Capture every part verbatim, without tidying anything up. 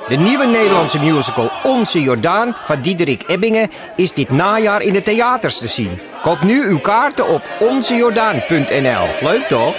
De nieuwe Nederlandse musical Onze Jordaan van Diederik Ebbingen is dit najaar in de theaters te zien. Koop nu uw kaarten op onze jordaan punt n l. Leuk toch?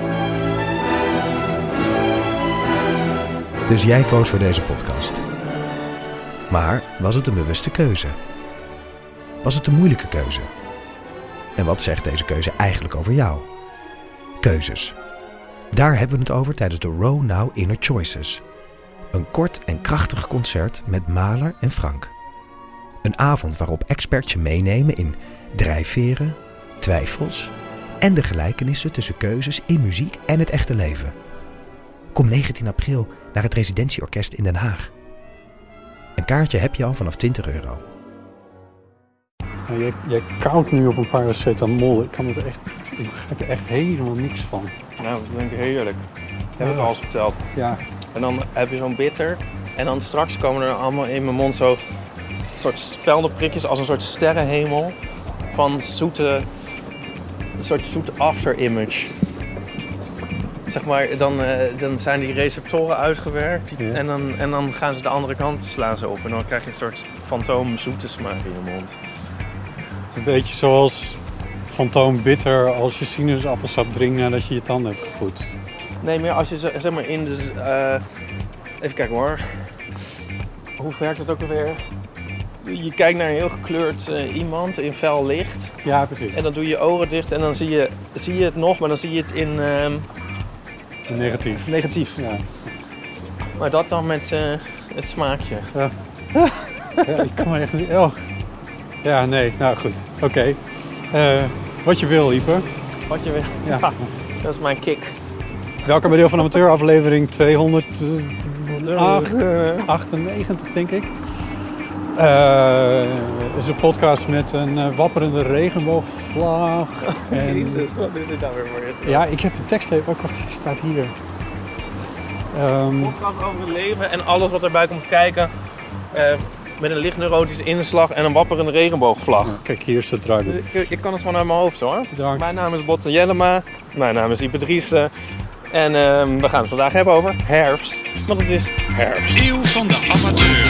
Dus jij koos voor deze podcast. Maar was het een bewuste keuze? Was het een moeilijke keuze? En wat zegt deze keuze eigenlijk over jou? Keuzes. Daar hebben we het over tijdens de Row Now Inner Choices. Een kort en krachtig concert met Mahler en Frank. Een avond waarop experts je meenemen in drijfveren, twijfels en de gelijkenissen tussen keuzes in muziek en het echte leven. Kom negentien april naar het Residentieorkest in Den Haag. Een kaartje heb je al vanaf twintig euro. Nou, jij, jij koudt nu op een paracetamol. Ik kan het echt, ik heb er echt helemaal niks van. Nou, dat vind ik heerlijk. Dat heb ik al eens verteld. Ja. En dan heb je zo'n bitter. En dan straks komen er allemaal in mijn mond zo soort speldenprikjes als een soort sterrenhemel van zoete, een soort zoete after-image. Zeg maar, dan, uh, dan zijn die receptoren uitgewerkt die, ja. en, dan, en dan gaan ze de andere kant slaan ze op. En dan krijg je een soort fantoom zoete smaak in je mond. Een beetje zoals fantoom bitter als je sinaasappelsap drinkt nadat je je tanden hebt gepoetst. Nee, meer als je zeg maar in de... Uh, even kijken hoor. Hoe werkt het ook alweer? Je kijkt naar een heel gekleurd uh, iemand in fel licht. Ja, precies. En dan doe je je ogen dicht en dan zie je, zie je het nog, maar dan zie je het in... Uh, negatief. Negatief. Ja. Maar dat dan met uh, het smaakje. Ja. Ja, ik kan me echt niet... Oh. Ja, nee. Nou goed. Oké. Okay. Uh, wat je wil, Ieper. Wat je wil. Ja. Ja, dat is mijn kick. Welkom bij Deel van Amateur, aflevering tweehonderdachtennegentig, denk ik. Uh, het is een podcast met een uh, wapperende regenboogvlag. En... Jezus, wat is dit nou weer voor je? Ja, ik heb de tekst even... Oh, wacht, het staat hier. Um... Podcast over het leven en alles wat erbij komt kijken. Uh, met een licht neurotische inslag en een wapperende regenboogvlag. Ja, kijk, hier is het draaiboek. Ik, ik kan het gewoon uit mijn hoofd hoor. Bedankt. Mijn naam is Botte Jellema. Mijn naam is Ieper Driessen. En uh, we gaan het vandaag hebben over herfst. Want het is herfst. Eeuw van de amateur.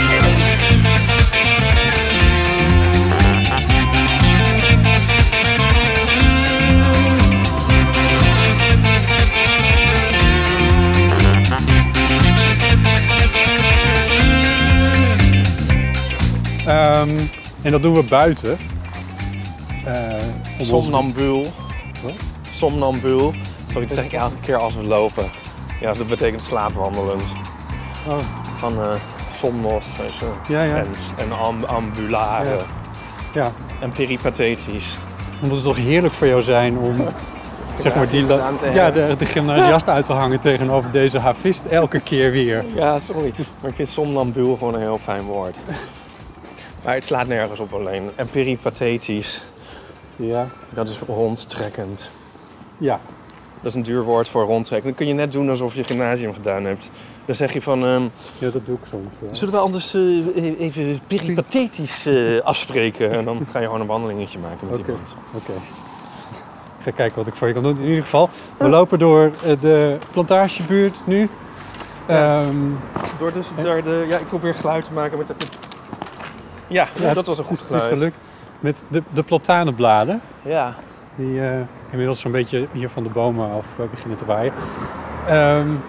Um, en dat doen we buiten. Uh, Somnambuul. Wat? Somnambuul. Sorry, dat zeg ik elke keer als we lopen. Ja, dat betekent slaapwandelend. Oh. Van uh, somnos en zo. Ja, ja. En, en amb- ambulare. Ja. Ja. En peripathetisch. Het moet toch heerlijk voor jou zijn om zeg maar, die la- te ja, de, de gymnasiast uit te hangen tegenover deze havist elke keer weer. Ja, sorry. Maar ik vind somnambuul gewoon een heel fijn woord. Maar het slaat nergens op alleen. En peripathetisch. Ja. Dat is rondtrekkend. Ja. Dat is een duur woord voor rondtrekken. Dan kun je net doen alsof je gymnasium gedaan hebt. Dan zeg je van... Um, ja, dat doe ik soms. Ja. Zullen we anders uh, even peripathetisch uh, afspreken? En dan ga je gewoon een wandelingetje maken met okay. iemand. Oké. Okay. Ik ga kijken wat ik voor je kan doen. In ieder geval, we lopen door uh, de plantagebuurt nu. Ja. Um, door, dus, door de... Ja, ik probeer geluid te maken met de... Ja, ja, dat was een goed geluid. Het is gelukt. Met de, de platanenbladen. Ja. Die uh, inmiddels zo'n beetje hier van de bomen af uh, beginnen te waaien. Um,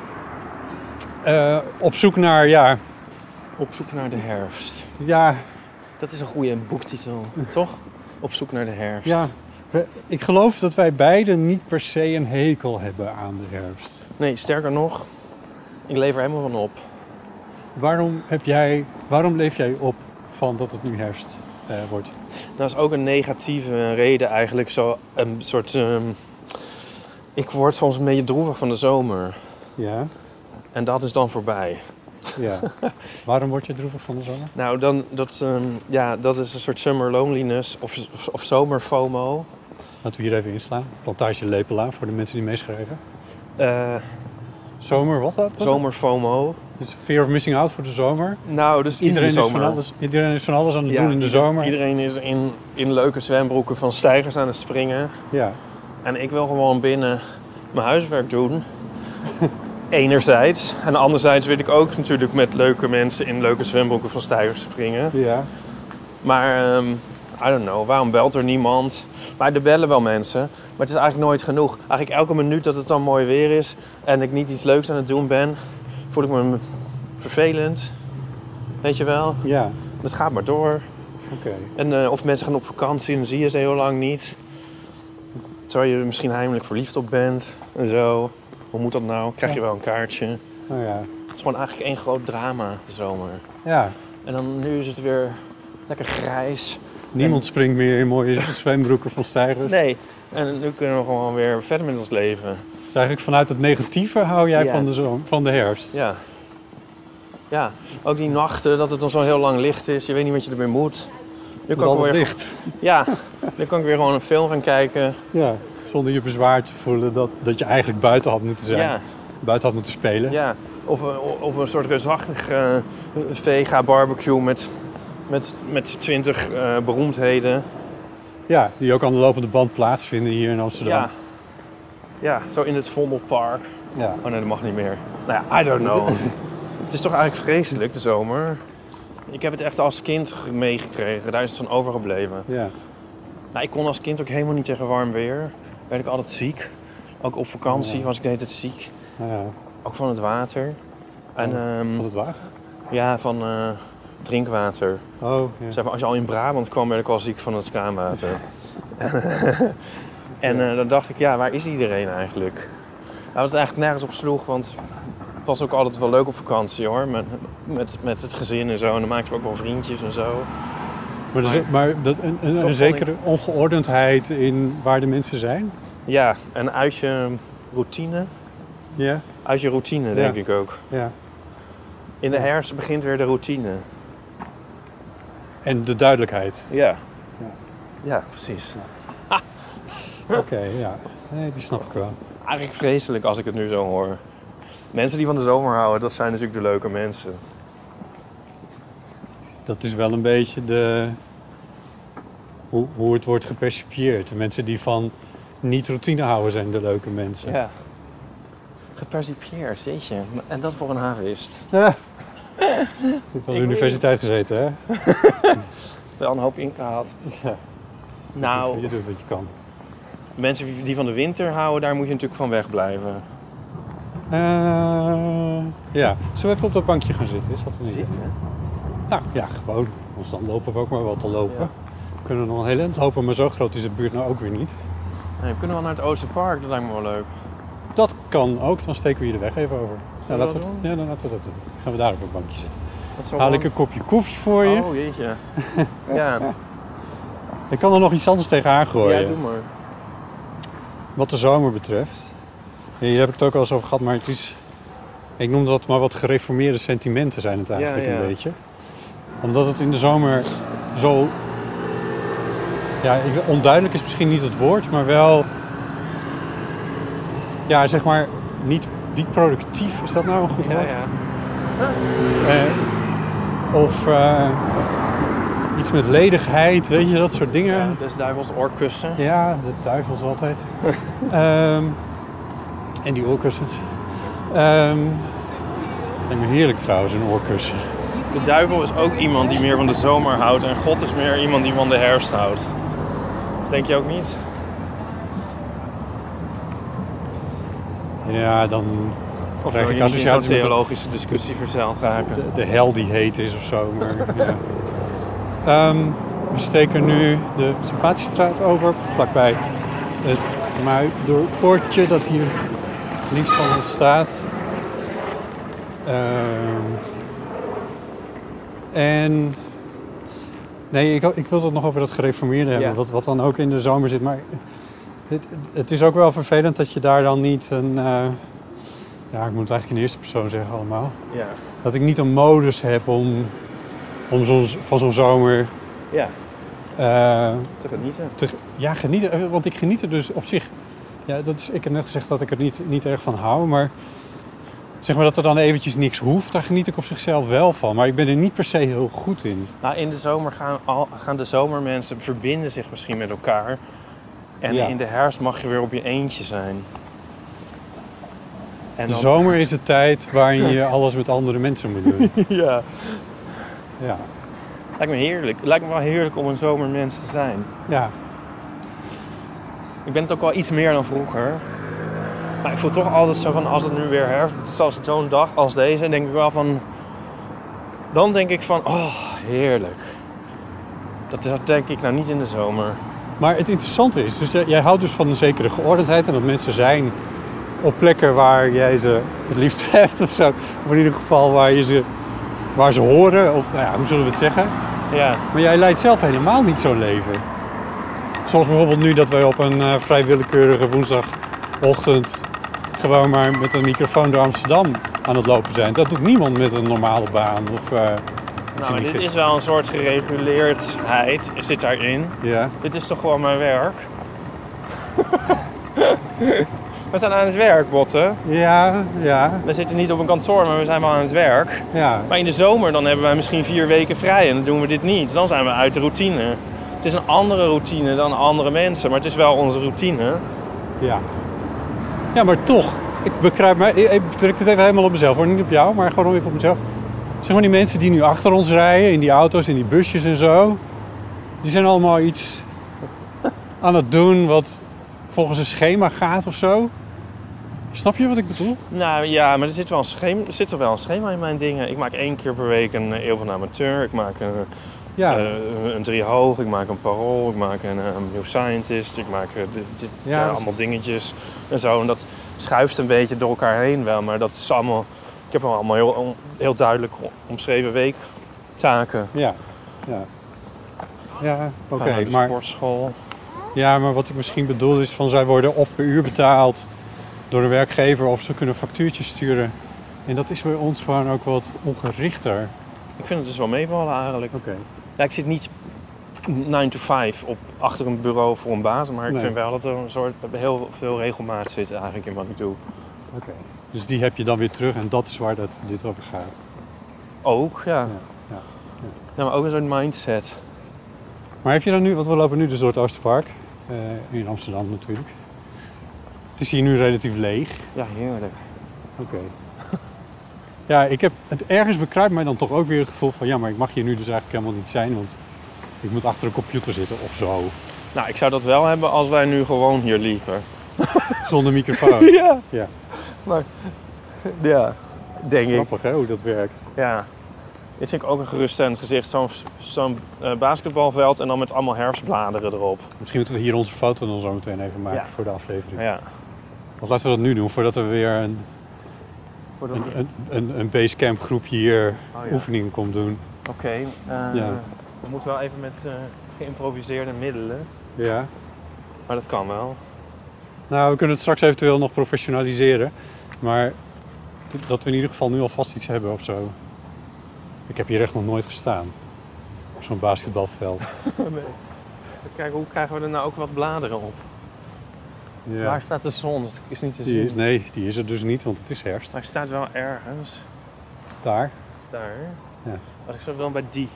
uh, op zoek naar, ja... Op zoek naar de herfst. Ja. Dat is een goede boektitel, toch? Op zoek naar de herfst. Ja. We, ik geloof dat wij beiden niet per se een hekel hebben aan de herfst. Nee, sterker nog, ik leef er helemaal van op. Waarom heb jij... Waarom leef jij op van dat het nu herfst uh, wordt? Dat is ook een negatieve reden eigenlijk. Zo een soort... Um, ik word soms een beetje droevig van de zomer. Ja. En dat is dan voorbij. Ja. Waarom word je droevig van de zomer? Nou, dan, dat, um, ja, dat is een soort summer loneliness of, of, of zomer FOMO. Laten we hier even inslaan. Plantage Lepela voor de mensen die meeschrijven. Uh, zomer, wat dat? Zomer FOMO. Dus fear of missing out voor de zomer. Nou, dus iedereen, in de is zomer. van alles, iedereen is van alles aan het ja, doen in de zomer. Iedereen is in, in leuke zwembroeken van stijgers aan het springen. Ja. En ik wil gewoon binnen mijn huiswerk doen. Enerzijds. En anderzijds wil ik ook natuurlijk met leuke mensen in leuke zwembroeken van stijgers springen. Ja. Maar, um, I don't know, waarom belt er niemand? Maar er bellen wel mensen, maar het is eigenlijk nooit genoeg. Eigenlijk elke minuut dat het dan mooi weer is en ik niet iets leuks aan het doen ben, voel ik me vervelend. Weet je wel? Ja. Dat gaat maar door. Oké. En uh, of mensen gaan op vakantie en dan zie je ze heel lang niet. Terwijl je er misschien heimelijk verliefd op bent en zo. Hoe moet dat nou? Krijg je wel een kaartje? Oh ja. Het is gewoon eigenlijk één groot drama de zomer. Ja. En dan nu is het weer lekker grijs. Niemand En- springt meer in mooie zwembroeken van stijgers. Nee. En nu kunnen we gewoon weer verder met ons leven. Dus eigenlijk vanuit het negatieve hou jij Ja. van, de zon, van de herfst. Ja. Ja. Ook die nachten dat het nog zo heel lang licht is. Je weet niet wat je ermee moet. Nu kan ik Al weer... licht. Ja. Nu kan ik weer gewoon een film gaan kijken. Ja. Zonder je bezwaar te voelen dat, dat je eigenlijk buiten had moeten zijn. Ja. Buiten had moeten spelen. Ja. Of, een- of een soort reusachtig uh, vega barbecue met, met, met twintig uh, beroemdheden. Ja, die ook aan de lopende band plaatsvinden hier in Amsterdam. Ja. Ja, zo in het Vondelpark. Ja. Oh nee, dat mag niet meer. Nou ja, I don't know. Het is toch eigenlijk vreselijk, de zomer. Ik heb het echt als kind ge- meegekregen. Daar is het van overgebleven. Ja. Nou, ik kon als kind ook helemaal niet tegen warm weer. Werd ik altijd ziek. Ook op vakantie Ja. was ik de hele tijd ziek. Nou ja. Ook van het water. En ehm, Van het water? ja, van eh, drinkwater. Oh, ja. Zeg maar, als je al in Brabant kwam, werd ik al ziek van het kraanwater. En eh, dan dacht ik, ja, waar is iedereen eigenlijk? Nou, wat het eigenlijk nergens op sloeg, want het was ook altijd wel leuk op vakantie hoor. Met, met, met het gezin en zo. En dan maakten we ook wel vriendjes en zo. Maar, er is- maar dat, een, een, een vond zekere ongeordendheid in waar de mensen zijn? Ja, en uit je routine, Ja. uit je routine denk ik ook. Ja. In de herfst begint weer de routine. En de duidelijkheid. Ja. Ja. Ja, precies. Oké, ja. Nee, die snap ik wel. Eigenlijk vreselijk als ik het nu zo hoor. Mensen die van de zomer houden, dat zijn natuurlijk de leuke mensen. Dat is wel een beetje de... Hoe, hoe het wordt gepercipieerd. De mensen die van niet routine houden zijn de leuke mensen. Ja. Gepercipieerd, jeetje. En dat voor een havist. Ja. Ik heb aan de Ik universiteit gezeten, hè? Wel een hoop ingehaald. Ja. Nou, Je doet wat je kan. mensen die van de winter houden, daar moet je natuurlijk van wegblijven. Eh, ja. Zullen we even op dat bankje gaan zitten? Is dat een idee? Zitten? Nou, ja, gewoon. Want dan lopen we ook maar wat te lopen. Ja. We kunnen nog een heel eind lopen, maar zo groot is de buurt nou ook weer niet. Nee, we kunnen wel naar het Oosterpark, dat lijkt me wel leuk. Dat kan ook, dan steken we hier de weg even over. Ja, we laten dat we, het- doen? ja, dan laten we dat doen. Dan gaan we daar op het bankje zitten. Dat is wel Haal ik gewoon- een kopje koffie voor je. Oh, jeetje. Ja, Ik kan er nog iets anders tegenaan gooien. ja, doe maar. Wat de zomer betreft. Ja, hier heb ik het ook al eens over gehad, maar het is... Ik noem dat maar wat gereformeerde sentimenten zijn het eigenlijk Ja, ja. een beetje. Omdat het in de zomer zo... Ja, ik, onduidelijk is misschien niet het woord, maar wel... Ja, zeg maar, niet, niet productief. Is dat nou een goed Ja, woord? ja. Eh, of eh, iets met ledigheid, weet je, dat soort dingen. Ja, des duivels oorkussen. Ja, de duivels altijd. Ehm, en die oorkussens. Ehm lijkt me heerlijk trouwens, een oorkussen. De duivel is ook iemand die meer van de zomer houdt en God is meer iemand die van de herfst houdt. Denk je ook niet? Ja, dan Of krijg wil ik je niet in zo'n associaties met de, theologische discussie verzeild raken? de, de hel die heet is of zo. Maar, ja. Ehm, we steken nu de Salvatiestraat over, vlakbij het Muiderpoortje dat hier links van ons staat. Ehm, en nee, ik, ik wil het nog over dat gereformeerde hebben, Ja. wat, wat dan ook in de zomer zit. Maar het, het is ook wel vervelend dat je daar dan niet een... eh, ja, ik moet het eigenlijk in de eerste persoon zeggen allemaal. Ja. Dat ik niet een modus heb om, om zo'n, van zo'n zomer Ja, eh, te genieten. te, ja, genieten. Want ik geniet er dus op zich... Ja, dat is, ik heb net gezegd dat ik er niet, niet erg van hou, maar... Zeg maar dat er dan eventjes niks hoeft, daar geniet ik op zichzelf wel van. Maar ik ben er niet per se heel goed in. Nou, in de zomer gaan, al, gaan de zomermensen verbinden zich misschien met elkaar. En Ja. in de herfst mag je weer op je eentje zijn. En De dan... zomer is de tijd waarin je alles met andere mensen moet doen. ja. Ja. Lijkt me heerlijk. Lijkt me wel heerlijk om een zomermens te zijn. Ja. Ik ben het ook wel iets meer dan vroeger. Maar ik voel toch altijd zo van, als het nu weer herfst, zoals zo'n dag als deze, denk ik wel van... Dan denk ik van, oh, heerlijk. Dat, dat denk ik nou niet in de zomer. Maar het interessante is, dus jij houdt dus van een zekere geordendheid en dat mensen zijn op plekken waar jij ze het liefst hebt of zo. Of in ieder geval waar, je ze, waar ze horen, of nou ja, hoe zullen we het zeggen? Ja. Maar jij leidt zelf helemaal niet zo'n leven. Zoals bijvoorbeeld nu dat wij op een uh, vrij willekeurige woensdagochtend gewoon maar met een microfoon door Amsterdam aan het lopen zijn. Dat doet niemand met een normale baan. Of, uh, Nou, maar dit is wel een soort gereguleerdheid, zit daarin. Ja. Dit is toch gewoon mijn werk? We zijn aan het werk, Botte. Ja, ja. We zitten niet op een kantoor, maar we zijn wel aan het werk. Ja. Maar in de zomer dan hebben wij misschien vier weken vrij en dan doen we dit niet. Dan zijn we uit de routine. Het is een andere routine dan andere mensen, maar het is wel onze routine. Ja. Ja, maar toch. Ik begrijp mij. Ik betrek het even helemaal op mezelf hoor. Niet op jou, maar gewoon even op mezelf. Zeg maar die mensen die nu achter ons rijden, in die auto's, in die busjes en zo. Die zijn allemaal iets aan het doen wat volgens een schema gaat of zo. Snap je wat ik bedoel? Nou ja, maar er zit, wel een schema, er zit toch wel een schema in mijn dingen. Ik maak één keer per week een Eeuw van de Amateur. Ik maak een, Ja. uh, een Driehoog. Ik maak een Parool. Ik maak een, een New Scientist. Ik maak uh, dit, dit, Ja. uh, allemaal dingetjes en zo. En dat schuift een beetje door elkaar heen wel. Maar dat is allemaal... Ik heb wel allemaal heel, heel duidelijk omschreven weektaken. Ja. Ja. Ja, oké. Ga naar de Maar, sportschool. ja, maar wat ik misschien bedoel is van zij worden of per uur betaald door de werkgever of ze kunnen factuurtjes sturen. En dat is bij ons gewoon ook wat ongerichter. Ik vind het dus wel meevallen eigenlijk. Oké. Ja, ik zit niet nine to five op, achter een bureau voor een baas. Maar ik Nee. vind wel dat er een soort heel veel regelmaat zit eigenlijk in wat ik doe. Oké. Dus die heb je dan weer terug en dat is waar dat, dit over gaat. Ook, ja. Ja, ja, Ja, maar ook een soort mindset. Maar heb je dan nu, want we lopen nu dus door het Oosterpark, uh, in Amsterdam natuurlijk. Het is hier nu relatief leeg. Ja, heerlijk. Oké. Ja, ik heb het ergens bekruipt mij dan toch ook weer het gevoel van ja, maar ik mag hier nu dus eigenlijk helemaal niet zijn, want ik moet achter een computer zitten of zo. Nou, ik zou dat wel hebben als wij nu gewoon hier liepen. Zonder microfoon. Ja. Ja. Maar, ja, denk ik. Grappig hè, hoe dat werkt. Ja. Dit vind ik ook een geruststellend gezicht. Zo'n zo'n uh, basketbalveld en dan met allemaal herfstbladeren erop. Misschien moeten we hier onze foto dan zo meteen even maken Ja. voor de aflevering. Ja. Want laten we dat nu doen, voordat we weer een, Oké, een, een, een, een basecamp groepje hier Oh, ja. oefeningen komt doen. uh, Ja. we moeten wel even met uh, geïmproviseerde middelen. Ja. Maar dat kan wel. Nou, we kunnen het straks eventueel nog professionaliseren. Maar t- dat we in ieder geval nu alvast iets hebben of zo. Ik heb hier echt nog nooit gestaan. Op zo'n basketbalveld. Nee. Kijk, hoe krijgen we er nou ook wat bladeren op? Ja. Waar staat de zon? Dat is niet te zien. Die is, nee, die is er dus niet, want het is herfst. Maar hij staat wel ergens. Daar. Daar. Ja. Als ik zo wel bij die.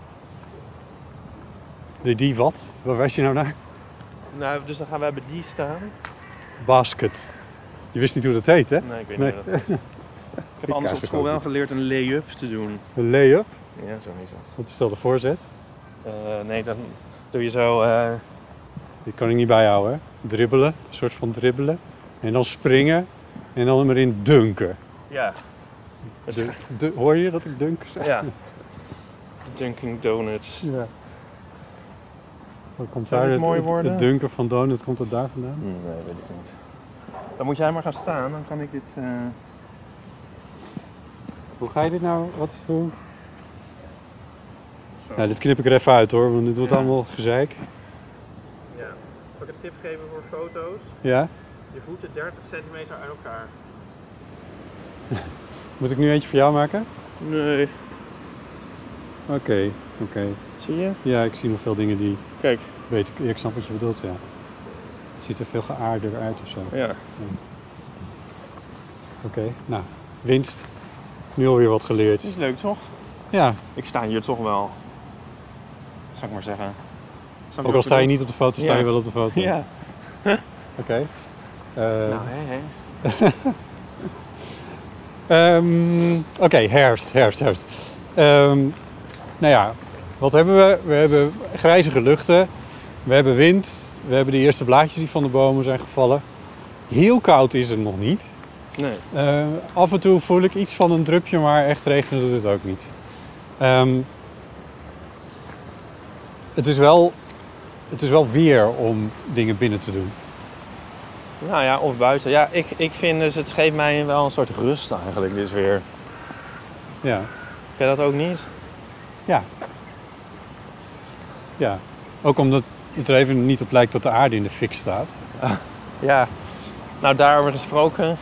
Die, die wat? Waar wijs je nou naar? Nou, dus dan gaan wij bij die staan. Basket. Je wist niet hoe dat heet, hè? Nee, ik weet Nee. niet wat dat is. Ik heb anders op school wel geleerd een lay-up te doen. Een lay-up. Ja, zo is dat. Wat is dat, de voorzet? Uh, nee, dan doe je zo... Uh... Die kan ik niet bijhouden, hè? Dribbelen, een soort van dribbelen. En dan springen. En dan hem erin dunken. Ja. De, de, hoor je dat ik dunk zeg? Ja. De Dunkin' Donuts. Ja. Wat komt Zou daar het het, mooi het, worden? het dunken van donut, komt het daar vandaan? Nee, weet ik niet. Dan moet jij maar gaan staan, dan kan ik dit... Uh... Hoe ga je dit nou, wat, hoe? Nou, dit knip ik er even uit hoor, want dit wordt Ja. allemaal gezeik. Ja. Zal ik een tip geven voor foto's? Ja? Je voeten dertig centimeter uit elkaar. Moet ik nu eentje voor jou maken? Nee. Oké, oké. Zie je? Ja, ik zie nog veel dingen die, Kijk. weet ik, ik snap wat je bedoelt, ja. Het ziet er veel geaarder uit of zo. Ja. Oké, nou, winst. Nu alweer wat geleerd. Dat is leuk toch? Ja, Ik sta hier toch wel. Zal ik maar zeggen. Snap ook al wat sta je ik niet op de foto, sta Ja. je wel op de foto. bedoel? Ja. Oké. Eh, Nou, hé, hé. Um, Oké, okay, herfst, herfst, herfst. Um, nou ja, wat hebben we? We hebben grijzige luchten. We hebben wind. We hebben de eerste blaadjes die van de bomen zijn gevallen. Heel koud is het nog niet. Nee. Uh, af en toe voel ik iets van een drupje, maar echt regenen doet het ook niet. Um, het is wel, het is wel weer om dingen binnen te doen. Nou ja, of buiten. Ja, ik, ik vind dus, het geeft mij wel een soort rust eigenlijk, dit weer. Ja. Heb jij dat ook niet? Ja. Ja. Ook omdat het er even niet op lijkt dat de aarde in de fik staat. Ah, ja. Nou, daarover gesproken.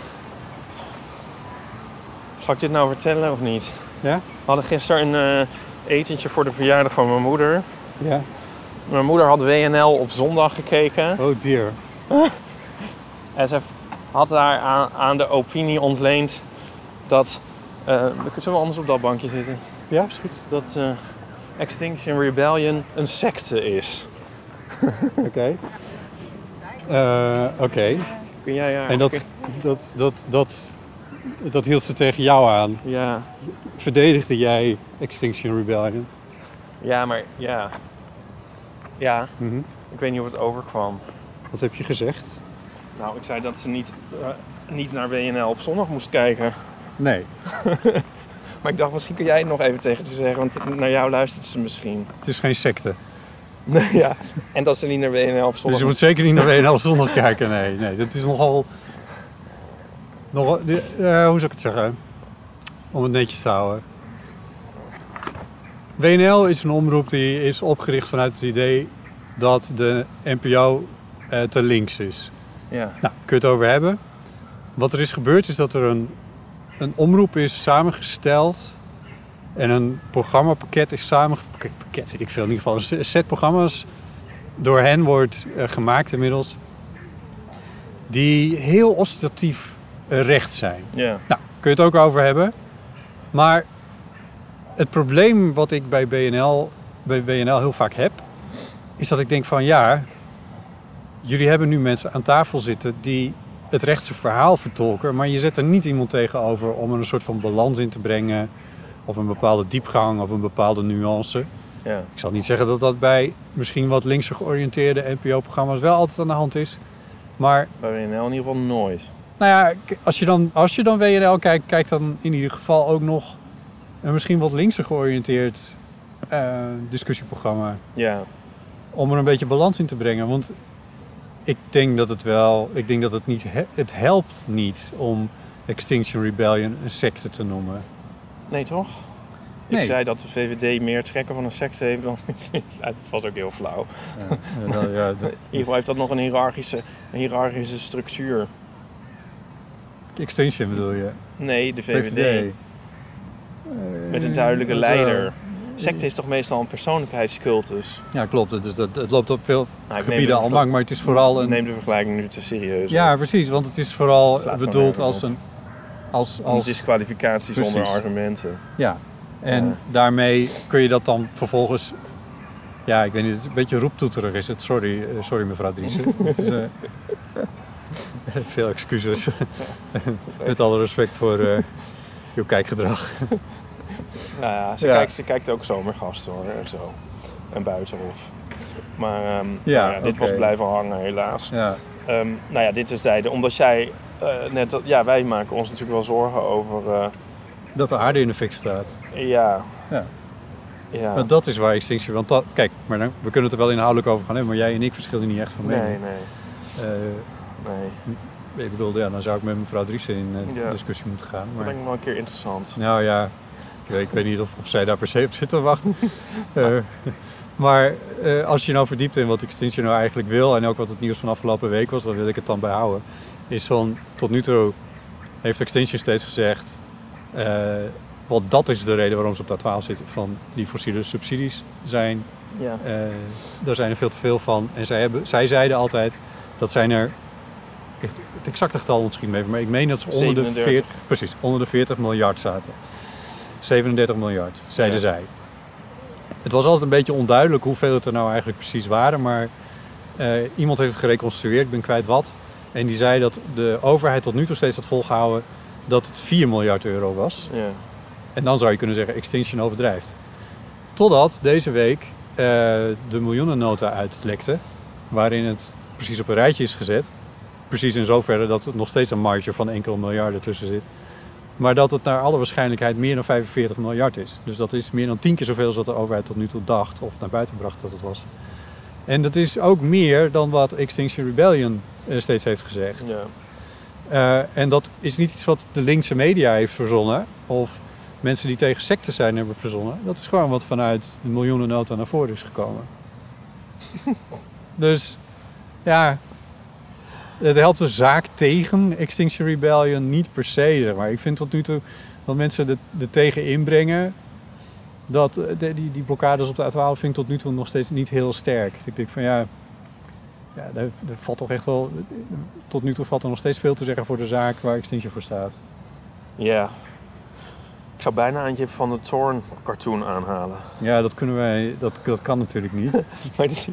Zal ik dit nou vertellen of niet? Ja? We hadden gisteren een uh, etentje voor de verjaardag van mijn moeder. Ja. Mijn moeder had W N L op zondag gekeken. Oh dear. En ze had daar aan, aan de opinie ontleend dat... Uh, zullen we anders op dat bankje zitten? Ja, is goed. Dat uh, Extinction Rebellion een secte is. Oké. Okay. Uh, Oké. Okay. Kun jij... Ja, en dat, okay. dat, dat, dat, dat hield ze tegen jou aan? Ja. Verdedigde jij Extinction Rebellion? Ja, maar ja... Ja, mm-hmm. Ik weet niet hoe het overkwam. Wat heb je gezegd? Nou, ik zei dat ze niet, uh, niet naar W N L op zondag moest kijken. Nee. Maar ik dacht, misschien kun jij het nog even tegen ze zeggen, want naar jou luistert ze misschien. Het is geen secte. Nee, ja. En dat ze niet naar W N L op zondag... Dus je moet zeker niet naar W N L op zondag kijken, nee. Nee, dat is nogal... nogal uh, hoe zou ik het zeggen? Om het netjes te houden. W N L is een omroep die is opgericht vanuit het idee dat de N P O uh, te links is. Ja. Nou, daar kun je het over hebben. Wat er is gebeurd is dat er een, een omroep is samengesteld en een programmapakket is samengesteld. Pakket weet ik veel, in ieder geval een set programma's door hen wordt uh, gemaakt inmiddels. Die heel ostentatief uh, recht zijn. Ja. Nou, kun je het ook over hebben. Maar het probleem wat ik bij B N L, bij B N L heel vaak heb, is dat ik denk van ja, jullie hebben nu mensen aan tafel zitten die het rechtse verhaal vertolken, maar je zet er niet iemand tegenover om er een soort van balans in te brengen, of een bepaalde diepgang, of een bepaalde nuance. Ja. Ik zal niet zeggen dat dat bij misschien wat linkse georiënteerde N P O-programma's wel altijd aan de hand is, maar... Bij W N L in ieder geval nooit. Nou ja, als je dan, als je dan W N L kijkt, kijk dan in ieder geval ook nog een misschien wat linkse georiënteerd uh, discussieprogramma. Ja. Om er een beetje balans in te brengen. Want ik denk dat het wel, ik denk dat het niet, he, het helpt niet om Extinction Rebellion een secte te noemen. Nee, toch? Nee. Ik zei dat de V V D meer trekken van een secte heeft dan... Het was ook heel flauw. Ja, ja, nou, ja, dat... In ieder geval heeft dat nog een hiërarchische, een hiërarchische structuur. Extinction bedoel je? Nee, de V V D. V V D. Met een duidelijke uh, leider. Secte is toch meestal een persoonlijkheidscultus? Ja, klopt. Dus dat, het loopt op veel nou, gebieden al lang, maar het is vooral een... Neem de vergelijking nu te serieus. Ja, op. Precies. Want het is vooral bedoeld als een... Als, als... Een disqualificatie precies. Zonder argumenten. Ja. En ja. Daarmee kun je dat dan vervolgens... Ja, ik weet niet, het is een beetje roeptoeterig is het. Sorry, uh, sorry mevrouw Driessen. Het is, uh... veel excuses. Met alle respect voor uh, uw kijkgedrag. Nou ja, ze, ja. Kijkt, ze kijkt ook zomergasten hoor, zo. En buitenhof. Maar um, ja, nou ja, dit okay. was blijven hangen helaas. Ja. Um, nou ja, dit terzijde. Omdat jij uh, net... Ja, wij maken ons natuurlijk wel zorgen over... Uh, dat de aarde in de fik staat. Ja. Ja. Ja. Maar dat is waar Extinction... Want dat, kijk, maar dan, we kunnen het er wel inhoudelijk over gaan hebben, maar jij en ik verschillen niet echt van mening. Nee, nee. Uh, nee. Ik bedoel, ja, dan zou ik met mevrouw Driessen in uh, ja. discussie moeten gaan. Maar... Dat lijkt me wel een keer interessant. Nou ja, ik weet, ik weet niet of, of zij daar per se op zit te wachten. uh, maar uh, als je nou verdiept in wat Extinction nou eigenlijk wil, en ook wat het nieuws van afgelopen week was, dan wil ik het dan bijhouden. Is van, tot nu toe heeft Extinction steeds gezegd, uh, want dat is de reden waarom ze op de A twaalf zitten, van die fossiele subsidies zijn, ja. uh, daar zijn er veel te veel van. En zij, hebben, zij zeiden altijd, dat zijn er, het exacte getal ontschiet me even, maar ik meen dat ze onder de, veertig, precies, onder de veertig miljard zaten. zevenendertig miljard, zeiden ja. zij. Het was altijd een beetje onduidelijk hoeveel het er nou eigenlijk precies waren, maar uh, iemand heeft het gereconstrueerd, ik ben kwijt wat. En die zei dat de overheid tot nu toe steeds had volgehouden dat het vier miljard euro was. Ja. En dan zou je kunnen zeggen, Extinction overdrijft. Totdat deze week uh, de miljoenennota uitlekte, waarin het precies op een rijtje is gezet. Precies in zoverre dat er nog steeds een marge van enkele miljarden tussen zit. Maar dat het naar alle waarschijnlijkheid meer dan vijfenveertig miljard is. Dus dat is meer dan tien keer zoveel als wat de overheid tot nu toe dacht of naar buiten bracht dat het was. En dat is ook meer dan wat Extinction Rebellion uh, steeds heeft gezegd. Ja. Uh, en dat is niet iets wat de linkse media heeft verzonnen of mensen die tegen sectes zijn hebben verzonnen. Dat is gewoon wat vanuit de miljoenennota naar voren is gekomen. Dus ja, het helpt de zaak tegen Extinction Rebellion niet per se. Zeg maar ik vind tot nu toe dat mensen er de tegen inbrengen. Dat, de, die, die blokkades op de A twaalf vind ik tot nu toe nog steeds niet heel sterk. Ik denk van ja, ja daar, daar valt toch echt wel. Tot nu toe valt er nog steeds veel te zeggen voor de zaak waar Extinction voor staat. Ja. Ik zou bijna eentje van de Thorn cartoon aanhalen. Ja, dat kunnen wij. Dat, dat kan natuurlijk niet. Maar dit,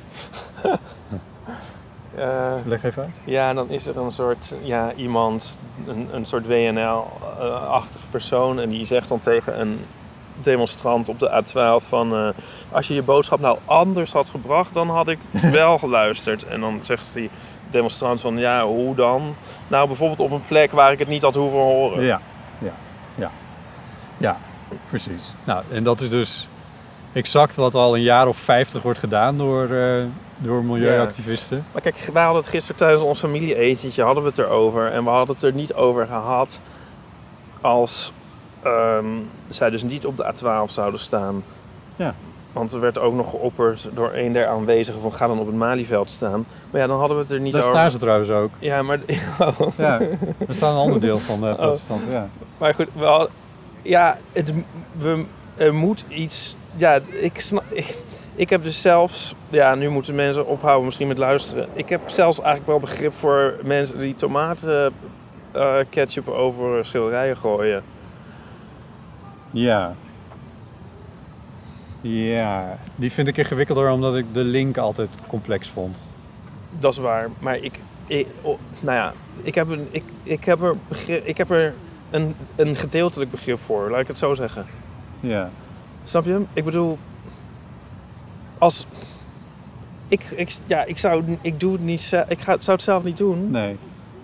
uh, Leg even uit. Ja, dan is er een soort ja, iemand, een, een soort W N L-achtig persoon en die zegt dan tegen een demonstrant op de A twaalf van uh, als je je boodschap nou anders had gebracht, dan had ik wel geluisterd. En dan zegt die demonstrant van ja, hoe dan? Nou, bijvoorbeeld op een plek waar ik het niet had hoeven horen. Ja, ja, ja. Ja, precies. Nou, en dat is dus exact wat al een jaar of vijftig wordt gedaan door, uh, door milieuactivisten. Ja. Maar kijk, wij hadden het gisteren tijdens ons familie-etentje, hadden we het erover. En we hadden het er niet over gehad als um, zij dus niet op de A twaalf zouden staan. Ja. Want er werd ook nog geopperd door een der aanwezigen van ga dan op het Malieveld staan. Maar ja, dan hadden we het er niet Daar over. Daar staan ze trouwens ook. Ja, maar... ja, er staat een ander deel van de protestanten, oh. Ja. Maar goed, we hadden... Ja, het, we, er moet iets... Ja, ik, snap, ik, ik heb dus zelfs... Ja, nu moeten mensen ophouden misschien met luisteren. Ik heb zelfs eigenlijk wel begrip voor mensen die tomaten uh, ketchup over schilderijen gooien. Ja. Ja, die vind ik ingewikkelder omdat ik de link altijd complex vond. Dat is waar, maar ik... ik oh, nou ja, ik heb, een, ik, ik heb er... Begrip, ik heb er Een, een gedeeltelijk begrip voor, laat ik het zo zeggen. Ja. Snap je? Ik bedoel, als ik, ik, ja, ik zou, ik doe het niet, ik ga, zou het zelf niet doen. Nee.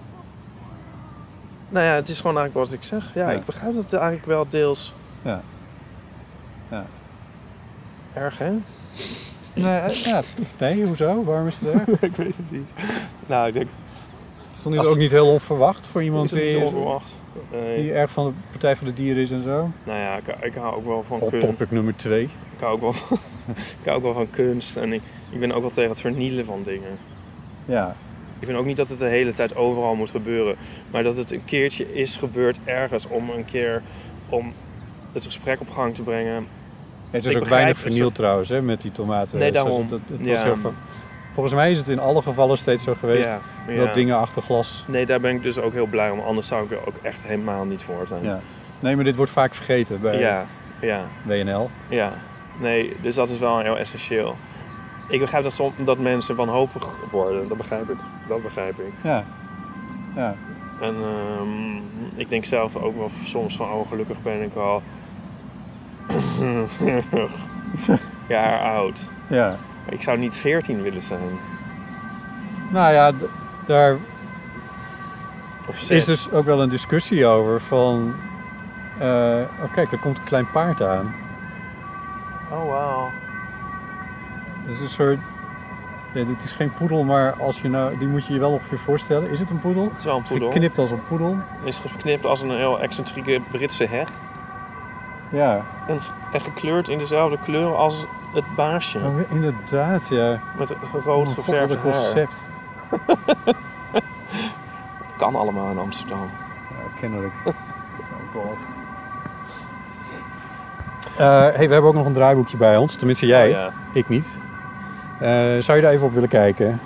Nou ja, het is gewoon eigenlijk wat ik zeg. Ja, ja. Ik begrijp het eigenlijk wel deels. Ja. Ja. Erg, hè? Nee, ja. Nee, hoezo? Waarom is het erg? Ik weet het niet. Nou, ik denk. Stond dit als... ook niet heel onverwacht voor iemand die, niet onverwacht. Nee. Die erg van de Partij voor de Dieren is en zo? Nou ja, ik, ik hou ook wel van kunst. Hot topic nummer twee. Ik hou ook wel, ik hou ook wel van kunst en ik, ik ben ook wel tegen het vernielen van dingen. Ja. Ik vind ook niet dat het de hele tijd overal moet gebeuren, maar dat het een keertje is gebeurd ergens om een keer om het gesprek op gang te brengen. Ja, het is ik ook weinig vernield trouwens, hè, met die tomaten. Nee, daarom. Dat, dat, dat ja. Van, volgens mij is het in alle gevallen steeds zo geweest ja, ja. dat dingen achter glas... Nee, daar ben ik dus ook heel blij om. Anders zou ik er ook echt helemaal niet voor zijn. Ja. Nee, maar dit wordt vaak vergeten bij ja, ja. W N L. Ja, nee, dus dat is wel heel essentieel. Ik begrijp dat, som, dat mensen wanhopig worden. Dat begrijp ik. Dat begrijp ik. Ja. Ja. En um, ik denk zelf ook wel soms van, oh, gelukkig ben ik al jaar oud. Ja. Ik zou niet veertien willen zijn. Nou ja, d- daar of zes. is dus ook wel een discussie over van... Uh, oh kijk, er komt een klein paard aan. Oh, wauw. Het is een soort... Ja, dit is geen poedel, maar als je nou, die moet je je wel ongeveer voorstellen. Is het een poedel? Het is wel een poedel. Geknipt als een poedel. Is geknipt als een heel excentrieke Britse heg. Ja. En, en gekleurd in dezelfde kleur als het baasje. Oh, inderdaad, ja. Met een rood oh, geverfd haar. concept. Het kan allemaal in Amsterdam. Ja, kennelijk. Oh god. Uh, hey, we hebben ook nog een draaiboekje bij ons. Tenminste jij, oh, ja. Ik niet. Uh, zou je daar even op willen kijken?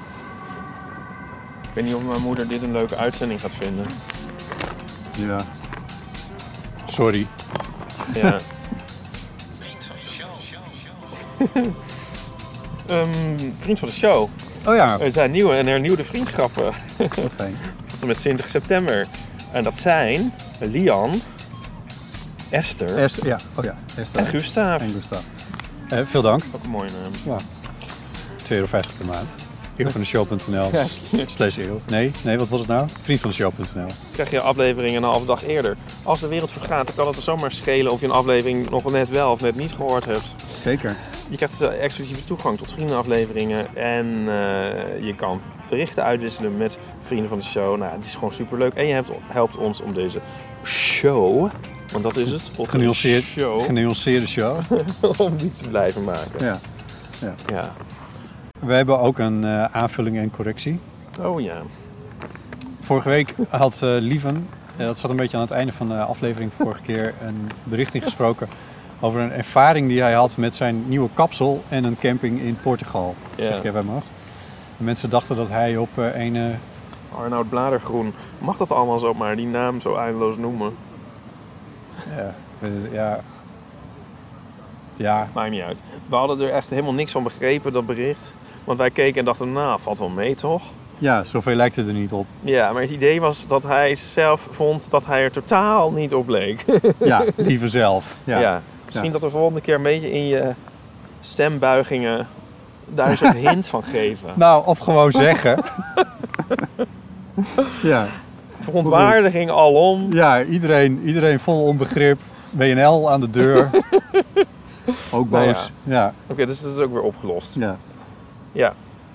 Ik weet niet of mijn moeder dit een leuke uitzending gaat vinden. Ja. Sorry. Ja. Vriend van de show. um, vriend van de show. Oh ja. Er zijn nieuwe en hernieuwde vriendschappen. Fijn. Tot en met twintig september. En dat zijn... Lian, Esther Esther, ja. Oh ja, Esther. en Gustav. En Gustav. Uh, veel dank. Ook een mooie naam. Ja. twee euro vijftig per maand. eeuw van de show punt n l Ja. slash eeuw. Nee, nee, wat was het nou? vriend van de show punt n l. Krijg je afleveringen een halve dag eerder. Als de wereld vergaat, dan kan het er zomaar schelen of je een aflevering nog net wel of net niet gehoord hebt. Zeker. Je krijgt uh, exclusieve toegang tot vriendenafleveringen en uh, je kan berichten uitwisselen met vrienden van de show. Nou, het is gewoon superleuk en je helpt, helpt ons om deze show, want dat is het, Genuanceerd, show, genuanceerde show. om die te blijven maken. Ja. Ja. Ja. We hebben ook een uh, aanvulling en correctie. Oh ja. Vorige week had uh, Lieven, uh, dat zat een beetje aan het einde van de aflevering vorige keer, een bericht ingesproken over een ervaring die hij had met zijn nieuwe kapsel en een camping in Portugal. Ja. Zeg ik even uit mijn hoofd. De mensen dachten dat hij op uh, een... Uh, Arnoud Bladergroen. Mag dat allemaal zomaar, die naam zo eindeloos noemen? ja, uh, ja... Ja. Maakt niet uit. We hadden er echt helemaal niks van begrepen, dat bericht. Want wij keken en dachten, nou, valt wel mee toch? Ja, zoveel lijkt het er niet op. Ja, maar het idee was dat hij zelf vond dat hij er totaal niet op leek. Ja, Lieven zelf. Ja. Ja. Misschien Ja. dat we de volgende keer een beetje in je stembuigingen daar eens een hint van geven. Nou, of gewoon zeggen. ja. Verontwaardiging alom. Ja, iedereen, iedereen vol onbegrip. W N L aan de deur. Ook Nou boos. Ja. Oké, okay, dus dat is ook weer opgelost. Ja. Ja.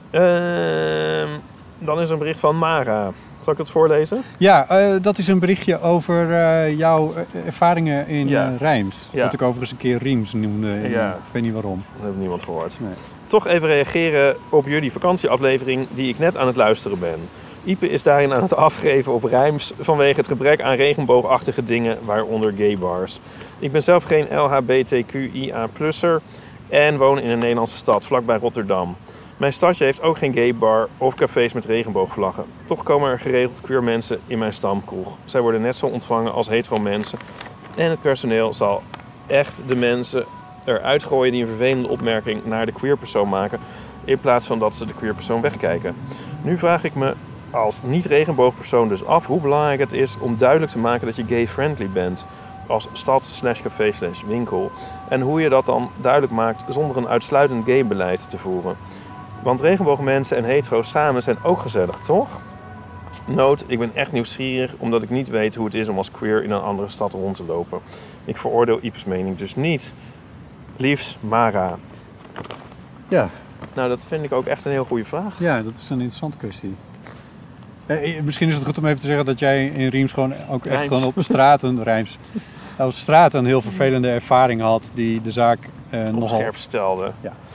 Ehm, dan is er een bericht van Mara. Zal ik het voorlezen? Ja, uh, dat is een berichtje over uh, jouw uh, ervaringen in Ja. uh, Rijms. Ja. Wat ik overigens een keer Riems noemde. In, Ja. Ik weet niet waarom. Dat heeft niemand gehoord. Nee. Toch even reageren op jullie vakantieaflevering die ik net aan het luisteren ben. Ipe is daarin aan het afgeven op Rijms vanwege het gebrek aan regenboogachtige dingen, waaronder gay bars. Ik ben zelf geen L H B T Q I A plusser en woon in een Nederlandse stad, vlakbij Rotterdam. Mijn stadje heeft ook geen gay bar of cafés met regenboogvlaggen. Toch komen er geregeld queer mensen in mijn stamkroeg. Zij worden net zo ontvangen als hetero mensen. En het personeel zal echt de mensen eruit gooien die een vervelende opmerking naar de queer persoon maken, in plaats van dat ze de queer persoon wegkijken. Nu vraag ik me als niet-regenboogpersoon dus af hoe belangrijk het is om duidelijk te maken dat je gay-friendly bent als stad slash café slash winkel. En hoe je dat dan duidelijk maakt zonder een uitsluitend gay-beleid te voeren. Want regenboogmensen en hetero's samen zijn ook gezellig, toch? Noot, ik ben echt nieuwsgierig omdat ik niet weet hoe het is om als queer in een andere stad rond te lopen. Ik veroordeel Ipes mening dus niet. Liefs, Mara. Ja. Nou, dat vind ik ook echt een heel goede vraag. Ja, dat is een interessante kwestie. Eh, misschien is het goed om even te zeggen dat jij in Riems gewoon ook echt Rijms. gewoon op straat een Rijms, op straat een heel vervelende ervaring had die de zaak eh, Op nogal. scherp stelde.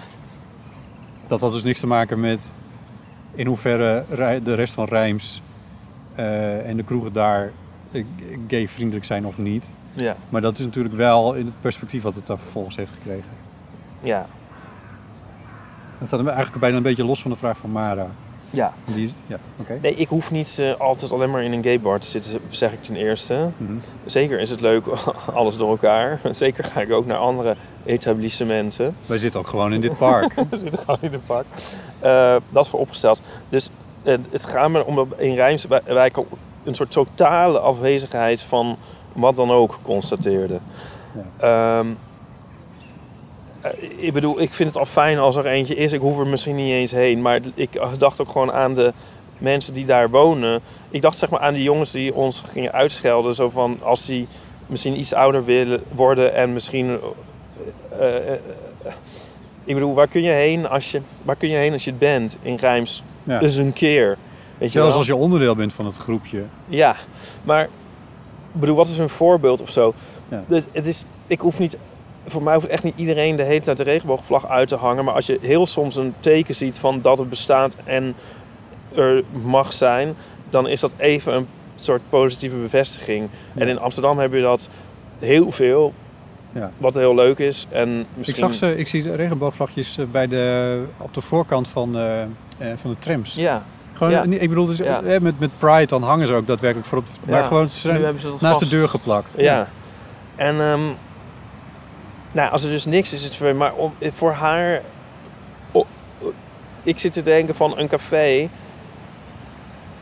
Dat had dus niks te maken met in hoeverre Rij- de rest van Rijms eh, en de kroegen daar eh, gay-vriendelijk zijn of niet. Ja, Maar dat is natuurlijk wel in het perspectief wat het daar vervolgens heeft gekregen. ja, Dat staat eigenlijk bijna een beetje los van de vraag van Mara. ja. Die, ja, oké. Nee, ik hoef niet uh, altijd alleen maar in een gay bar te zitten, zeg ik ten eerste. Mhm. Zeker is het leuk, alles door elkaar. Zeker ga ik ook naar andere etablissementen. Wij zitten ook gewoon in dit park. We zitten gewoon in de park. Uh, dat is vooropgesteld. Dus uh, het gaat me om dat in Rijms wij, wij een soort totale afwezigheid van wat dan ook constateerde. Ja. Um, uh, ik bedoel, ik vind het al fijn als er eentje is. Ik hoef er misschien niet eens heen. Maar ik dacht ook gewoon aan de mensen die daar wonen. Ik dacht zeg maar aan die jongens die ons gingen uitschelden. Zo van, als die misschien iets ouder willen worden en misschien... Uh, uh, uh, ik bedoel, waar kun je heen als je, waar kun je, heen als je het bent in Rijms? Ja. Dus een keer. Weet je Zelfs wel? als je onderdeel bent van het groepje. Ja, maar ik bedoel, wat is een voorbeeld of zo? Ja. Dus het is, ik hoef niet, voor mij hoeft echt niet iedereen de hele tijd de regenboogvlag uit te hangen. Maar als je heel soms een teken ziet van dat het bestaat en er mag zijn, dan is dat even een soort positieve bevestiging. Ja. En in Amsterdam heb je dat heel veel, Ja. wat heel leuk is. En misschien... Ik, zag ze, ik zie de regenboogvlagjes bij de, op de voorkant van, uh, van de trams. Ja. Gewoon, Ja. Ik bedoel, dus, Ja. met, met Pride dan hangen ze ook daadwerkelijk voor op, Ja. maar gewoon ze Nu zijn hebben ze dat naast vast. de deur geplakt. Ja. ja. En um, nou, als er dus niks is, is het voor maar om, voor haar. Oh, ik zit te denken van een café.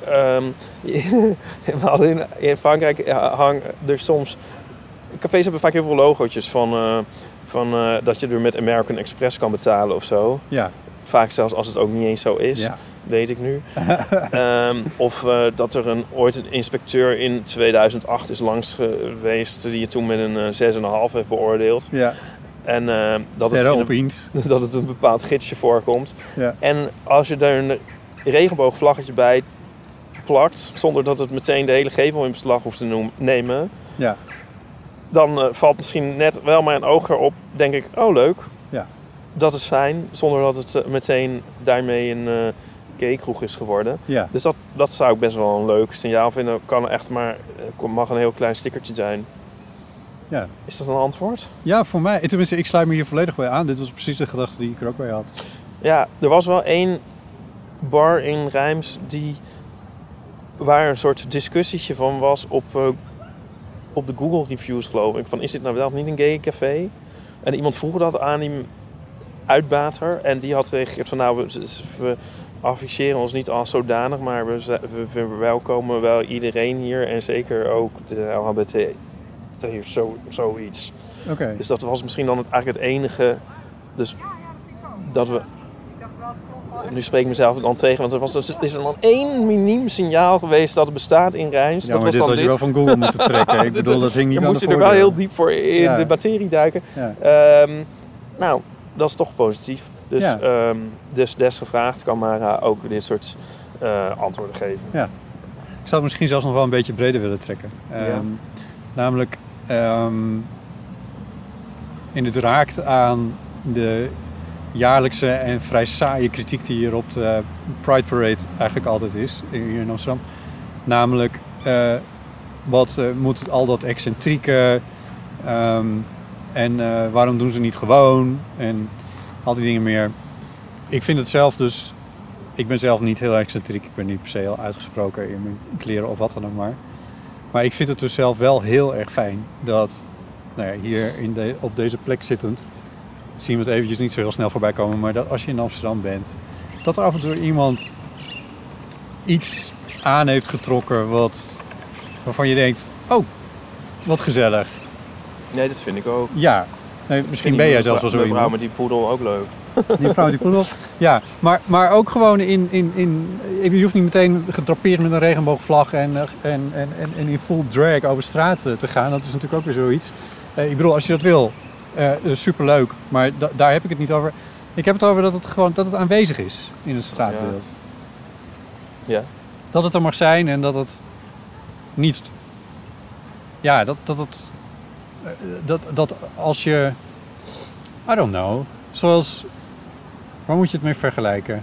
Um, we hadden in, in Frankrijk hangen er soms... Cafés hebben vaak heel veel logootjes van, uh, van uh, dat je er met American Express kan betalen of zo. Ja. Vaak zelfs als het ook niet eens zo is, Ja. weet ik nu. um, of uh, dat er een, ooit een inspecteur in tweeduizend acht is langs geweest die je toen met een uh, zes komma vijf heeft beoordeeld. Ja. En uh, dat, het Sterren een, opeens. dat het een bepaald gidsje voorkomt. Ja. En als je er een regenboogvlaggetje bij plakt, zonder dat het meteen de hele gevel in beslag hoeft te noem, nemen, Ja. dan uh, valt misschien net wel mijn oog erop, denk ik, oh leuk, Ja. dat is fijn, zonder dat het uh, meteen daarmee een uh, gaykroeg is geworden. Ja. Dus dat, dat zou ik best wel een leuk signaal vinden. Kan echt maar, uh, mag een heel klein stickertje zijn. Ja. Is dat een antwoord? Ja, voor mij. Tenminste, ik sluit me hier volledig bij aan. Dit was precies de gedachte die ik er ook bij had. Ja, er was wel één bar in Reims die, waar een soort discussietje van was op, uh, op de Google reviews, geloof ik. Van, is dit nou wel of niet een gay café? En iemand vroeg dat aan die uitbater. En die had gereageerd van, nou, we, we afficheren ons niet als zodanig, maar we, we verwelkomen wel iedereen hier. En zeker ook de L H B T hier, zo, zoiets. Oké. Okay. Dus dat was misschien dan het, eigenlijk het enige. Dus dat we... Nu spreek ik mezelf dan tegen, want er was, er is er dan één miniem signaal geweest dat het bestaat in Reims. Ja, dat maar was dit dan had dit. je wel van Google moeten trekken. Ik bedoel, dat hing niet dan aan moest de je er wel heel diep voor in ja. de materie duiken. Ja. Um, nou, dat is toch positief. Dus, ja. um, dus desgevraagd kan Mara ook dit soort uh, antwoorden geven. Ja. Ik zou het misschien zelfs nog wel een beetje breder willen trekken. Um, Ja. Namelijk, um, en het raakt aan de jaarlijkse en vrij saaie kritiek die hier op de Pride Parade eigenlijk altijd is, hier in Amsterdam. Namelijk, uh, wat uh, moet al dat excentrieke um, en uh, waarom doen ze niet gewoon en al die dingen meer. Ik vind het zelf dus, ik ben zelf niet heel excentriek, ik ben niet per se heel uitgesproken in mijn kleren of wat dan ook maar. Maar ik vind het dus zelf wel heel erg fijn dat, nou ja, hier in de, op deze plek zittend, zien we het eventjes niet zo heel snel voorbij komen, maar dat als je in Amsterdam bent, dat er af en toe iemand iets aan heeft getrokken wat, waarvan je denkt, oh, wat gezellig. Nee, dat vind ik ook. Ja, nee, misschien ben jij zelfs wel zo iemand. Mevrouw met die poedel ook leuk. Die vrouw die poedel. Ja, maar, maar ook gewoon in, in, in... Je hoeft niet meteen gedrapeerd met een regenboogvlag en, en, en, en, en in full drag over straat te gaan. Dat is natuurlijk ook weer zoiets. Uh, ik bedoel, als je dat wil, uh, superleuk. Maar da- daar heb ik het niet over. Ik heb het over dat het gewoon dat het aanwezig is in het straatbeeld. Ja. Ja. Dat het er mag zijn en dat het niet... Ja, dat, dat het... Uh, dat, dat als je... I don't know. Zoals... Waar moet je het mee vergelijken?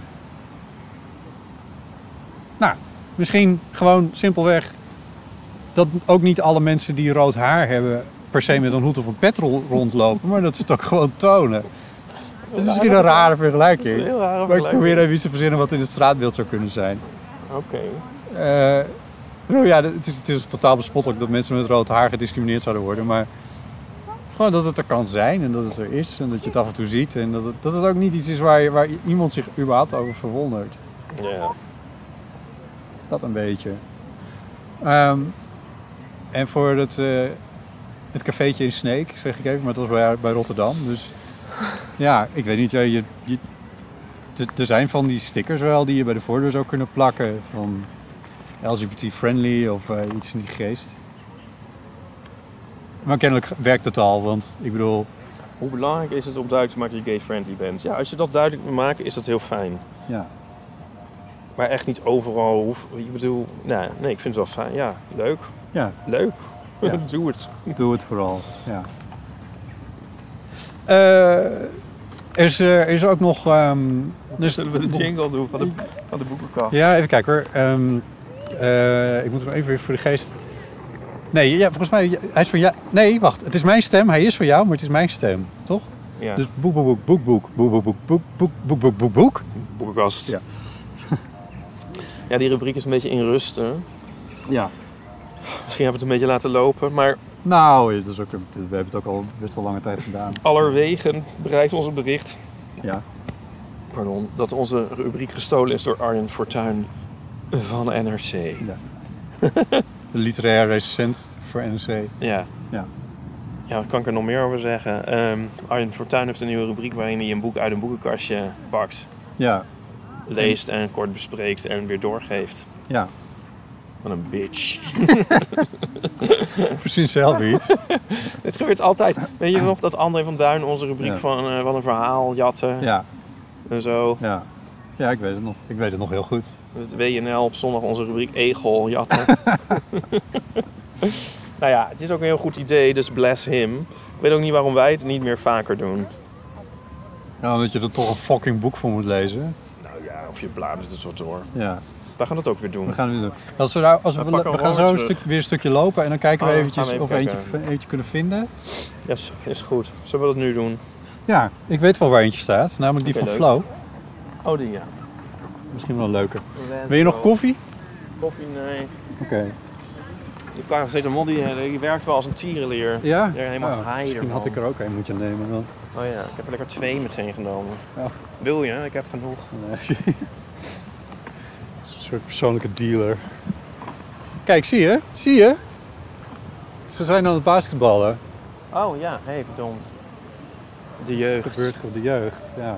Nou, misschien gewoon simpelweg dat ook niet alle mensen die rood haar hebben per se met een hoed of een pet rondlopen, maar dat ze het ook gewoon tonen. Dat is misschien een rare vergelijking. Dat is een heel rare maar vergelijking. ik probeer even iets te verzinnen wat in het straatbeeld zou kunnen zijn. Oké. Okay. Uh, nou ja, het is, het is totaal bespottelijk dat mensen met rood haar gediscrimineerd zouden worden, maar gewoon dat het er kan zijn en dat het er is en dat je het af en toe ziet en dat het, dat het ook niet iets is waar, waar iemand zich überhaupt over verwondert. Ja. Dat een beetje. Um, en voor het, uh, het cafeetje in Sneek, zeg ik even, maar dat was bij, bij Rotterdam. Dus ja, ik weet niet, ja, je, je, er zijn van die stickers wel die je bij de voordeur zou kunnen plakken. Van L G B T-friendly of uh, iets in die geest. Maar kennelijk werkt het al, want ik bedoel... Hoe belangrijk is het om duidelijk te maken dat je gay-friendly bent? Ja, als je dat duidelijk wil maken, is dat heel fijn. Ja. Maar echt niet overal hoef... Ik bedoel, nou, nee, ik vind het wel fijn. Ja, leuk. Ja. Leuk. Ja. Doe het. Doe het vooral, ja. Uh, er, is, uh, er is ook nog... Um, dus zullen we de jingle doen van de, van de boekenkast? Ja, even kijken hoor. Um, uh, ik moet hem even weer voor de geest... Nee, ja, volgens mij, hij is van jou. Nee, wacht, het is mijn stem. Hij is van jou, maar het is mijn stem, toch? Ja. Dus boek, boek, boek, boek, boek, boek, boek, boek, boek, boek, boek, boek, boek. Boekenkast. Ja. Ja, die rubriek is een beetje in rust, hè? Ja. Misschien hebben we het een beetje laten lopen, maar... Nou, dat is ook, we hebben het ook al best wel lange tijd gedaan. Allerwegen bereikt ons een bericht. Ja. Pardon, dat onze rubriek gestolen is door Arjen Fortuyn. Van N R C. Ja. De literair recensent voor N R C. Ja. Ja. Ja, wat kan ik er nog meer over zeggen? Um, Arjen Fortuyn heeft een nieuwe rubriek waarin hij een boek uit een boekenkastje pakt. Ja. Leest en kort bespreekt en weer doorgeeft. Ja. Wat een bitch. Precies zelf iets. Het gebeurt altijd. Weet je nog dat André van Duin onze rubriek Ja. van uh, wat een verhaal jatten Ja. en zo. Ja. Ja, ik weet het nog. Ik weet het nog heel goed. Het W N L op zondag onze rubriek Egel jatten. Nou ja, het is ook een heel goed idee, dus bless him. Ik weet ook niet waarom wij het niet meer vaker doen. Ja, omdat je er toch een fucking boek voor moet lezen. Nou ja, of je bladert het zo door. Ja. Wij gaan dat ook weer doen. We gaan het nu doen. Als we, nou, als we, We we, pakken we gaan een zo een terug. stuk, weer een stukje lopen en dan kijken we Oh, eventjes gaan we of even we eentje, kijken. eentje kunnen vinden. Yes, is goed. Zullen we dat nu doen? Ja, ik weet wel waar eentje staat. Namelijk die Oké, van leuk. Flow. Oh, die ja. Misschien wel leuker. Wil je nog koffie? Koffie, nee. Oké. Okay. Die paracetamol die, die werkt wel als een tierenlier. Ja? Ja, helemaal Oh, high misschien ervan. had ik er ook een moeten nemen dan. Oh ja, ik heb er lekker twee meteen genomen. Ja. Wil je? Ik heb genoeg. Nee. Een soort persoonlijke dealer. Kijk, zie je? Zie je? Ze zijn aan het basketballen. Oh ja, hé, hey, verdomd. De jeugd. Het gebeurt voor de jeugd, ja.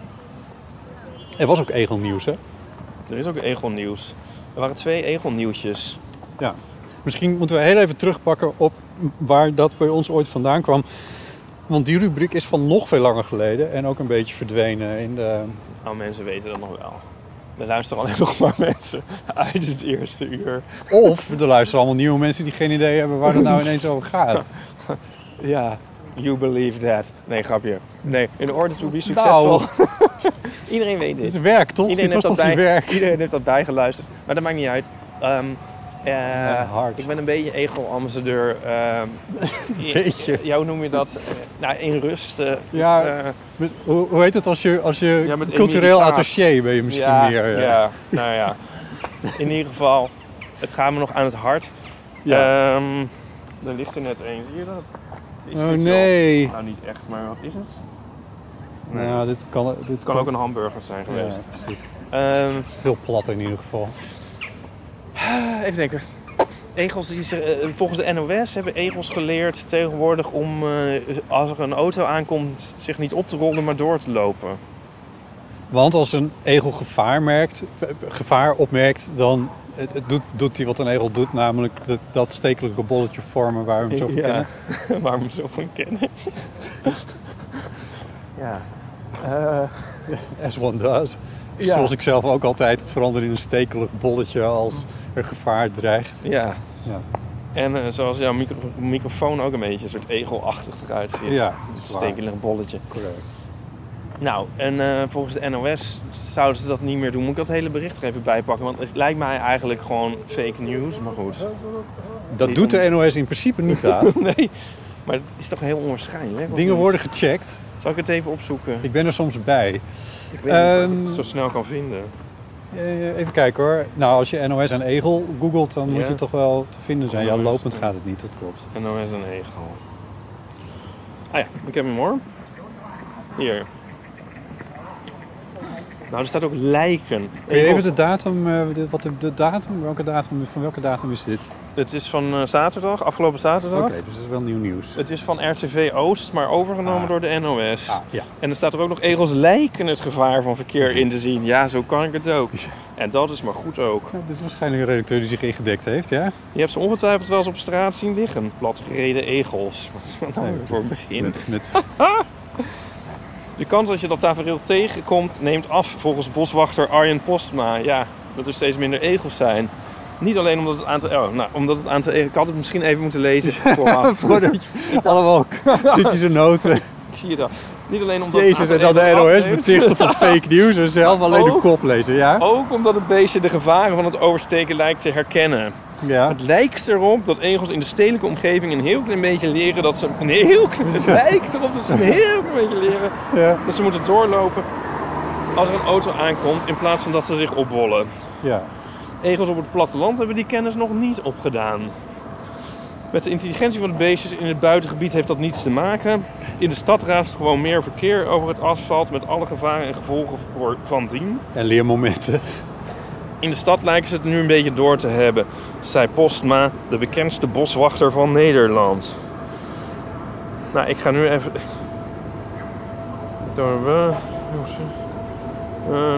Er was ook egelnieuws, hè? Er is ook egelnieuws. Er waren twee egelnieuwtjes. Ja. Misschien moeten we heel even terugpakken op waar dat bij ons ooit vandaan kwam. Want die rubriek is van nog veel langer geleden en ook een beetje verdwenen in de... Nou, mensen weten dat nog wel. Er luisteren alleen nog maar mensen uit het eerste uur. Of er luisteren allemaal nieuwe mensen die geen idee hebben waar het nou ineens over gaat. Ja, you believe that. Nee, grapje. Nee, in order to be successful. Nou. Iedereen weet Het dit. is werk, toch? Iedereen Dit was heeft, toch dat je bij, werk? iedereen heeft dat bijgeluisterd. Maar dat maakt niet uit. Um, uh, Ja, hard. ik ben een beetje ego-ambassadeur. Um, Beetje. Ja, hoe noem je dat? Uh, nou, in rust. Uh, Ja, uh, met- hoe, hoe heet het als je, als je Ja, met cultureel emeritaat. attaché ben je misschien ja, meer? Ja. ja, nou ja. In ieder geval, het gaat me nog aan het hart. Ja. Um, er ligt er net één, zie je dat? Het is Oh iets nee. wel- nou, niet echt, maar wat is het? Nou, dit kan, dit Het kan ook een hamburger zijn ja, geweest. precies. Ehm, Heel plat in ieder geval. even denken. Egels, die, ze- eh, volgens de N O S hebben egels geleerd tegenwoordig om, eh, als er een auto aankomt, zich niet op te rollen, maar door te lopen. Want als een egel gevaar, merkt, gevaar opmerkt, dan het, het doet, doet hij wat een egel doet, namelijk dat, dat stekelijke bolletje vormen waar we hem zo van kennen. Waar we hem zo van kennen. ja. Eh, As one does. Ja. Zoals ik zelf ook altijd verander in een stekelig bolletje als er gevaar dreigt. ja. Ja, En uh, zoals jouw micro microfoon ook een beetje een soort egelachtig eruit ziet. Ja, Een dat is waar. stekelig bolletje. correct. Nou, en uh, volgens de N O S zouden ze dat niet meer doen. Moet ik dat hele bericht er even bij pakken? Want het lijkt mij eigenlijk gewoon fake news, maar goed. Dat doet de N O S in principe niet aan. Nee, maar het is toch heel onwaarschijnlijk? of Dingen niet? worden gecheckt. Zal ik het even opzoeken? Ik ben er soms bij. Ik weet niet of Ehm, ik het zo snel kan vinden. Eh, Even kijken hoor. Nou, als je N O S en egel googelt, dan moet Ja. het toch wel te vinden zijn. Ja, N O S, lopend ja. gaat het niet, dat klopt. En dan is een egel. Ah ja, ik heb hem hoor. Hier. Nou, er staat ook lijken. Kun je Egel- even de datum, eh, de, wat de, de datum, welke datum, van welke datum is dit? Het is van uh, zaterdag, afgelopen zaterdag. Oké, dus dat is wel nieuw nieuws. Het is van R T V Oost, maar overgenomen Ah. door de N O S. Ah, ja. En er staat er ook nog egels lijken het gevaar van verkeer in te zien. Ja, zo kan ik het ook. En dat is maar goed ook. Ja, dit is waarschijnlijk een redacteur die zich ingedekt heeft, ja? Je hebt ze ongetwijfeld wel eens op straat zien liggen. Platgereden egels. Wat is dat nou weer voor een begin? Met, met, De kans dat je dat tafereel tegenkomt neemt af volgens boswachter Arjen Postma. Ja, dat er steeds minder egels zijn. Niet alleen omdat het aantal... Oh, nou, omdat het aantal egels... Ik had het misschien even moeten lezen vooraf. voordat je allemaal kritische noten. Ik zie het al. Niet alleen omdat Jezus, het en dan aantal de N egels O S afneemt. beticht van fake news en zelf alleen de ook- kop lezen, ja? Ook omdat het beestje de gevaren van het oversteken lijkt te herkennen. Ja. Het lijkt erop dat egels in de stedelijke omgeving een heel klein beetje leren dat ze... Een heel klein... Het lijkt erop dat ze een heel klein beetje leren Ja. dat ze moeten doorlopen als er een auto aankomt in plaats van dat ze zich opwollen. Ja. Egels op het platteland hebben die kennis nog niet opgedaan. Met de intelligentie van de beestjes in het buitengebied heeft dat niets te maken. In de stad raast gewoon meer verkeer over het asfalt met alle gevaren en gevolgen voor, van dien. En leermomenten. In de stad lijken ze het nu een beetje door te hebben, zei Postma, de bekendste boswachter van Nederland. Nou, ik ga nu even... Uh...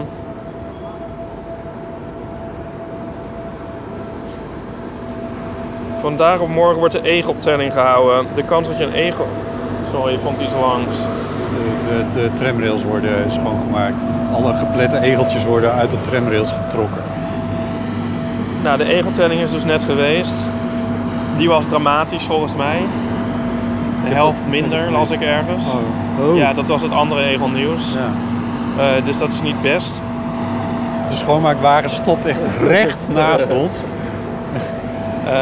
Vandaag of morgen wordt de egeltelling gehouden. De kans dat je een egel... Sorry, je komt iets langs. De, de, de tramrails worden schoongemaakt. Alle geplette egeltjes worden uit de tramrails getrokken. Nou, de egeltelling is dus net geweest. Die was dramatisch volgens mij. De helft minder, las ik ergens. Oh. Oh. Ja, dat was het andere egelnieuws. Ja. Uh, dus dat is niet best. De schoonmaakwagen stopt echt recht naast ons. Uh,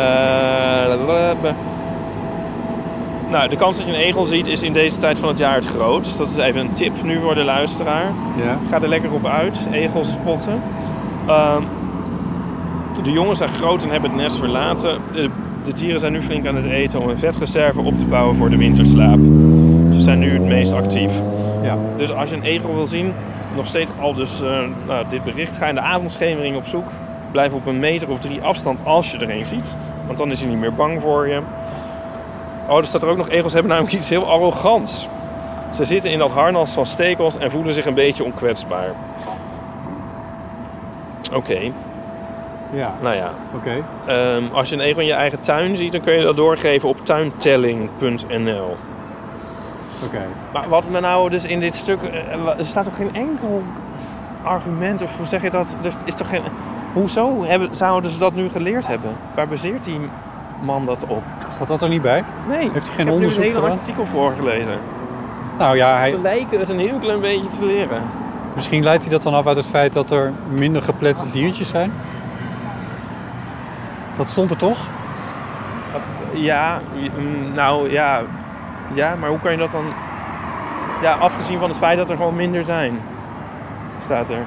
nou, de kans dat je een egel ziet is in deze tijd van het jaar het grootst. Dat is even een tip nu voor de luisteraar. Ja. Ga er lekker op uit, egels spotten. Uh, de jongen zijn groot en hebben het nest verlaten. De, de dieren zijn nu flink aan het eten om een vetreserve op te bouwen voor de winterslaap. Ze zijn nu het meest actief. Ja. Dus als je een egel wil zien, nog steeds al dus uh, nou, dit bericht, ga in de avondschemering op zoek. Blijf op een meter of drie afstand als je er een ziet. Want dan is hij niet meer bang voor je. Oh, er staat er ook nog, egels hebben namelijk iets heel arrogants. Ze zitten in dat harnas van stekels en voelen zich een beetje onkwetsbaar. Oké. Okay. Ja. Nou ja. Oké. Okay. Um, als je een egel in je eigen tuin ziet, dan kun je dat doorgeven op tuintelling punt n l. Oké. Okay. Maar wat me nou dus in dit stuk... Er staat toch geen enkel argument, of hoe zeg je dat? Er is toch geen... Hoezo hebben, zouden ze dat nu geleerd hebben? Waar baseert die man dat op? Staat dat er niet bij? Nee, heeft hij geen ik onderzoek heb nu een hele gedaan? artikel voorgelezen. Nou ja, hij... Ze lijken het een heel klein beetje te leren. Misschien leidt hij dat dan af uit het feit dat er minder geplette diertjes zijn? Dat stond er toch? Ja, nou ja. Ja, maar hoe kan je dat dan... Ja, afgezien van het feit dat er gewoon minder zijn. Staat er.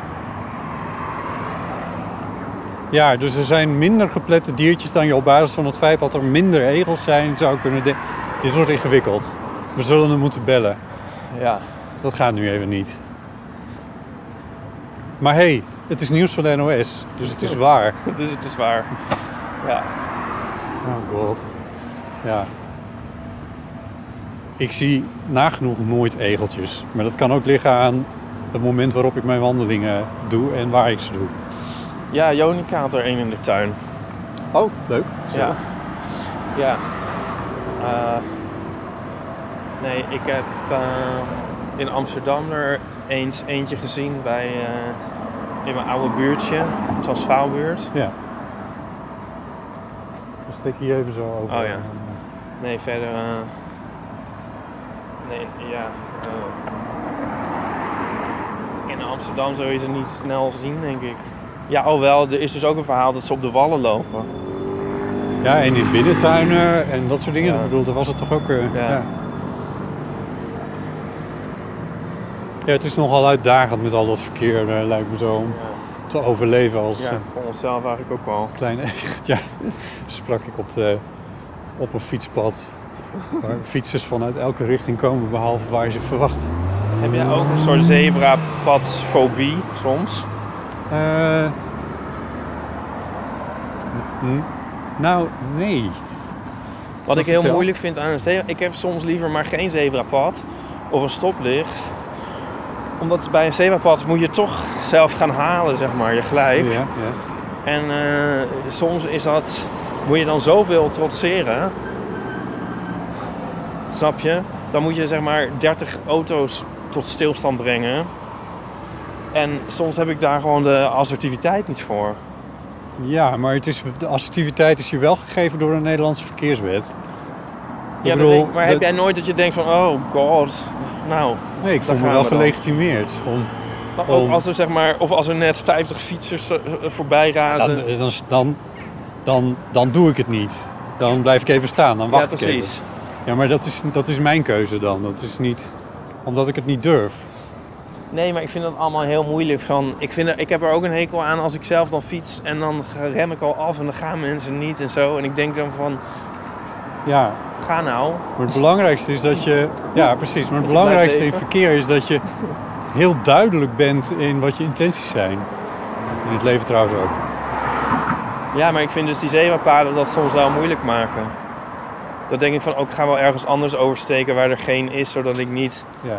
Ja, dus er zijn minder geplette diertjes dan je op basis van het feit dat er minder egels zijn zou kunnen denken. Dit wordt ingewikkeld. We zullen hem moeten bellen. Ja. Dat gaat nu even niet. Maar hé, hey, het is nieuws van de N O S, dus het is waar. Dus het is waar. Ja. Oh god. Ja. Ik zie nagenoeg nooit egeltjes. Maar dat kan ook liggen aan het moment waarop ik mijn wandelingen doe en waar ik ze doe. Ja, Jonica had er één in de tuin. Oh, leuk. Zo. Ja. Ja. Uh, nee, ik heb uh, in Amsterdam er eens eentje gezien bij, uh, in mijn oude buurtje. Het was Vaalbuurt. Ja. Dan steek ik hier even zo over. Oh ja. Nee, verder... Uh, nee, ja... Uh, in Amsterdam zou je ze niet snel zien, denk ik. Ja, alhoewel, er is dus ook een verhaal dat ze op de wallen lopen. Ja, en in binnentuinen en dat soort dingen. Ja. Ik bedoel, daar was het toch ook... Uh, ja. ja. Ja, het is nogal uitdagend met al dat verkeer, uh, lijkt me zo, om ja. te overleven als... Ja, voor onszelf eigenlijk ook wel. Kleine ja, sprak ik op, de, op een fietspad waar fietsers vanuit elke richting komen, behalve waar je ze verwacht. Heb jij ook een soort zebrapadfobie soms? Uh, n- nou, nee. Wat ik heel vertel? moeilijk vind aan een zebra... Ik heb soms liever maar geen zebrapad of een stoplicht. Omdat bij een zebrapad moet je toch zelf gaan halen, zeg maar, je gelijk. Ja, ja. En uh, soms is dat... Moet je dan zoveel trotseren. Snap je? Dan moet je zeg maar dertig auto's tot stilstand brengen. En soms heb ik daar gewoon de assertiviteit niet voor. Ja, maar het is, de assertiviteit is hier wel gegeven door de Nederlandse verkeerswet. Ik ja, bedoel, denk, maar de... heb jij nooit dat je denkt van, oh god, nou... Nee, ik voel me wel gelegitimeerd. Om, maar ook om... als er zeg maar, of als er net vijftig fietsers uh, voorbij razen... Dan, dan, dan, dan, dan doe ik het niet. Dan blijf ik even staan, dan wacht ja, ik even. precies. Ja, maar dat is, dat is mijn keuze dan. Dat is niet omdat ik het niet durf. Nee, maar ik vind dat allemaal heel moeilijk. Van, ik, vind er, ik heb er ook een hekel aan als ik zelf dan fiets en dan rem ik al af en dan gaan mensen niet en zo. En ik denk dan van, ja, ga nou. Maar het belangrijkste is dat je, ja precies, maar het belangrijkste in verkeer is dat je heel duidelijk bent in wat je intenties zijn. In het leven trouwens ook. Ja, maar ik vind dus die zebrapaden dat soms wel moeilijk maken. Dan denk ik van, ook ik ga wel ergens anders oversteken waar er geen is, zodat ik niet... Ja.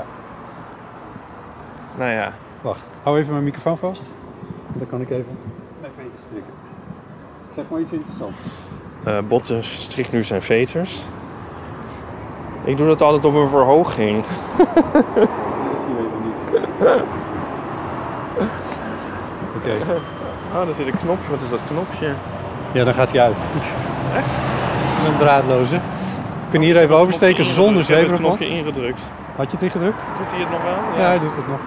Nou ja. Wacht, hou even mijn microfoon vast. Dan kan ik even... Even eentje strikken. Zeg maar iets interessants. Uh, Botte strikt nu zijn veters. Ik doe dat altijd op een verhoging. Dat zie je even niet. Oké. Okay. Oh, daar zit een knopje. Wat is dat knopje? Ja, dan gaat hij uit. Echt? Dat is een draadloze. We kunnen hier even oversteken zonder zebrapad. Ik heb het knopje ingedrukt. Had je het ingedrukt? Doet hij het nog wel? Ja, ja hij doet het nog.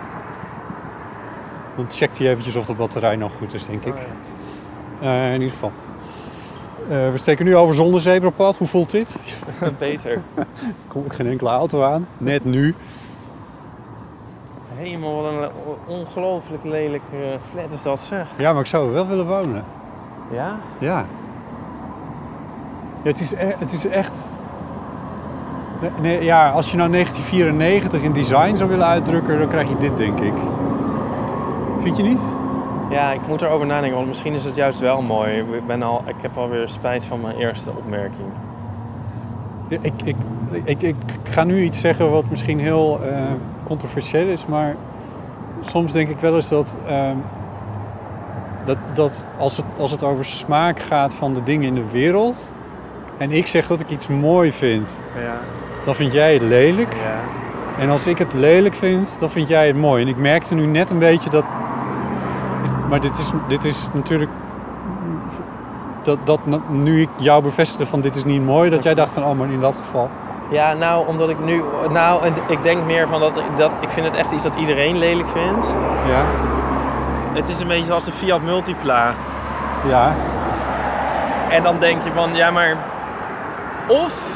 Dan checkt hij eventjes of de batterij nog goed is, denk ik. Oh, ja. uh, in ieder geval. Uh, we steken nu over zonder zebrapad. Hoe voelt dit? Beter. Er komt geen enkele auto aan. Net nu. Helemaal wat een ongelooflijk lelijk uh, flat is dat, zeg. Ja, maar ik zou er wel willen wonen. Ja? Ja. Ja, het, is e- het is echt... Nee, ja, als je nou negentien vierennegentig in design zou willen uitdrukken, dan krijg je dit, denk ik. Vind je niet? Ja, ik moet erover nadenken, want misschien is het juist wel mooi. Ik, ben al, ik heb alweer spijt van mijn eerste opmerking. Ja, ik, ik, ik, ik ga nu iets zeggen wat misschien heel uh, controversieel is, maar soms denk ik wel eens dat... Uh, dat, dat als, het, als het over smaak gaat van de dingen in de wereld... en ik zeg dat ik iets mooi vind, ja. dan vind jij het lelijk. Ja. En als ik het lelijk vind, dan vind jij het mooi. En ik merkte nu net een beetje dat... Maar dit is, dit is natuurlijk... Dat, dat nu ik jou bevestigde van dit is niet mooi, dat jij dacht van oh, maar in dat geval... Ja, nou, omdat ik nu... Nou, ik denk meer van dat, dat... Ik vind het echt iets dat iedereen lelijk vindt. Ja. Het is een beetje zoals de Fiat Multipla. Ja. En dan denk je van, ja, maar... Of...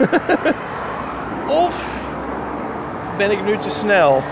of... ben ik nu te snel?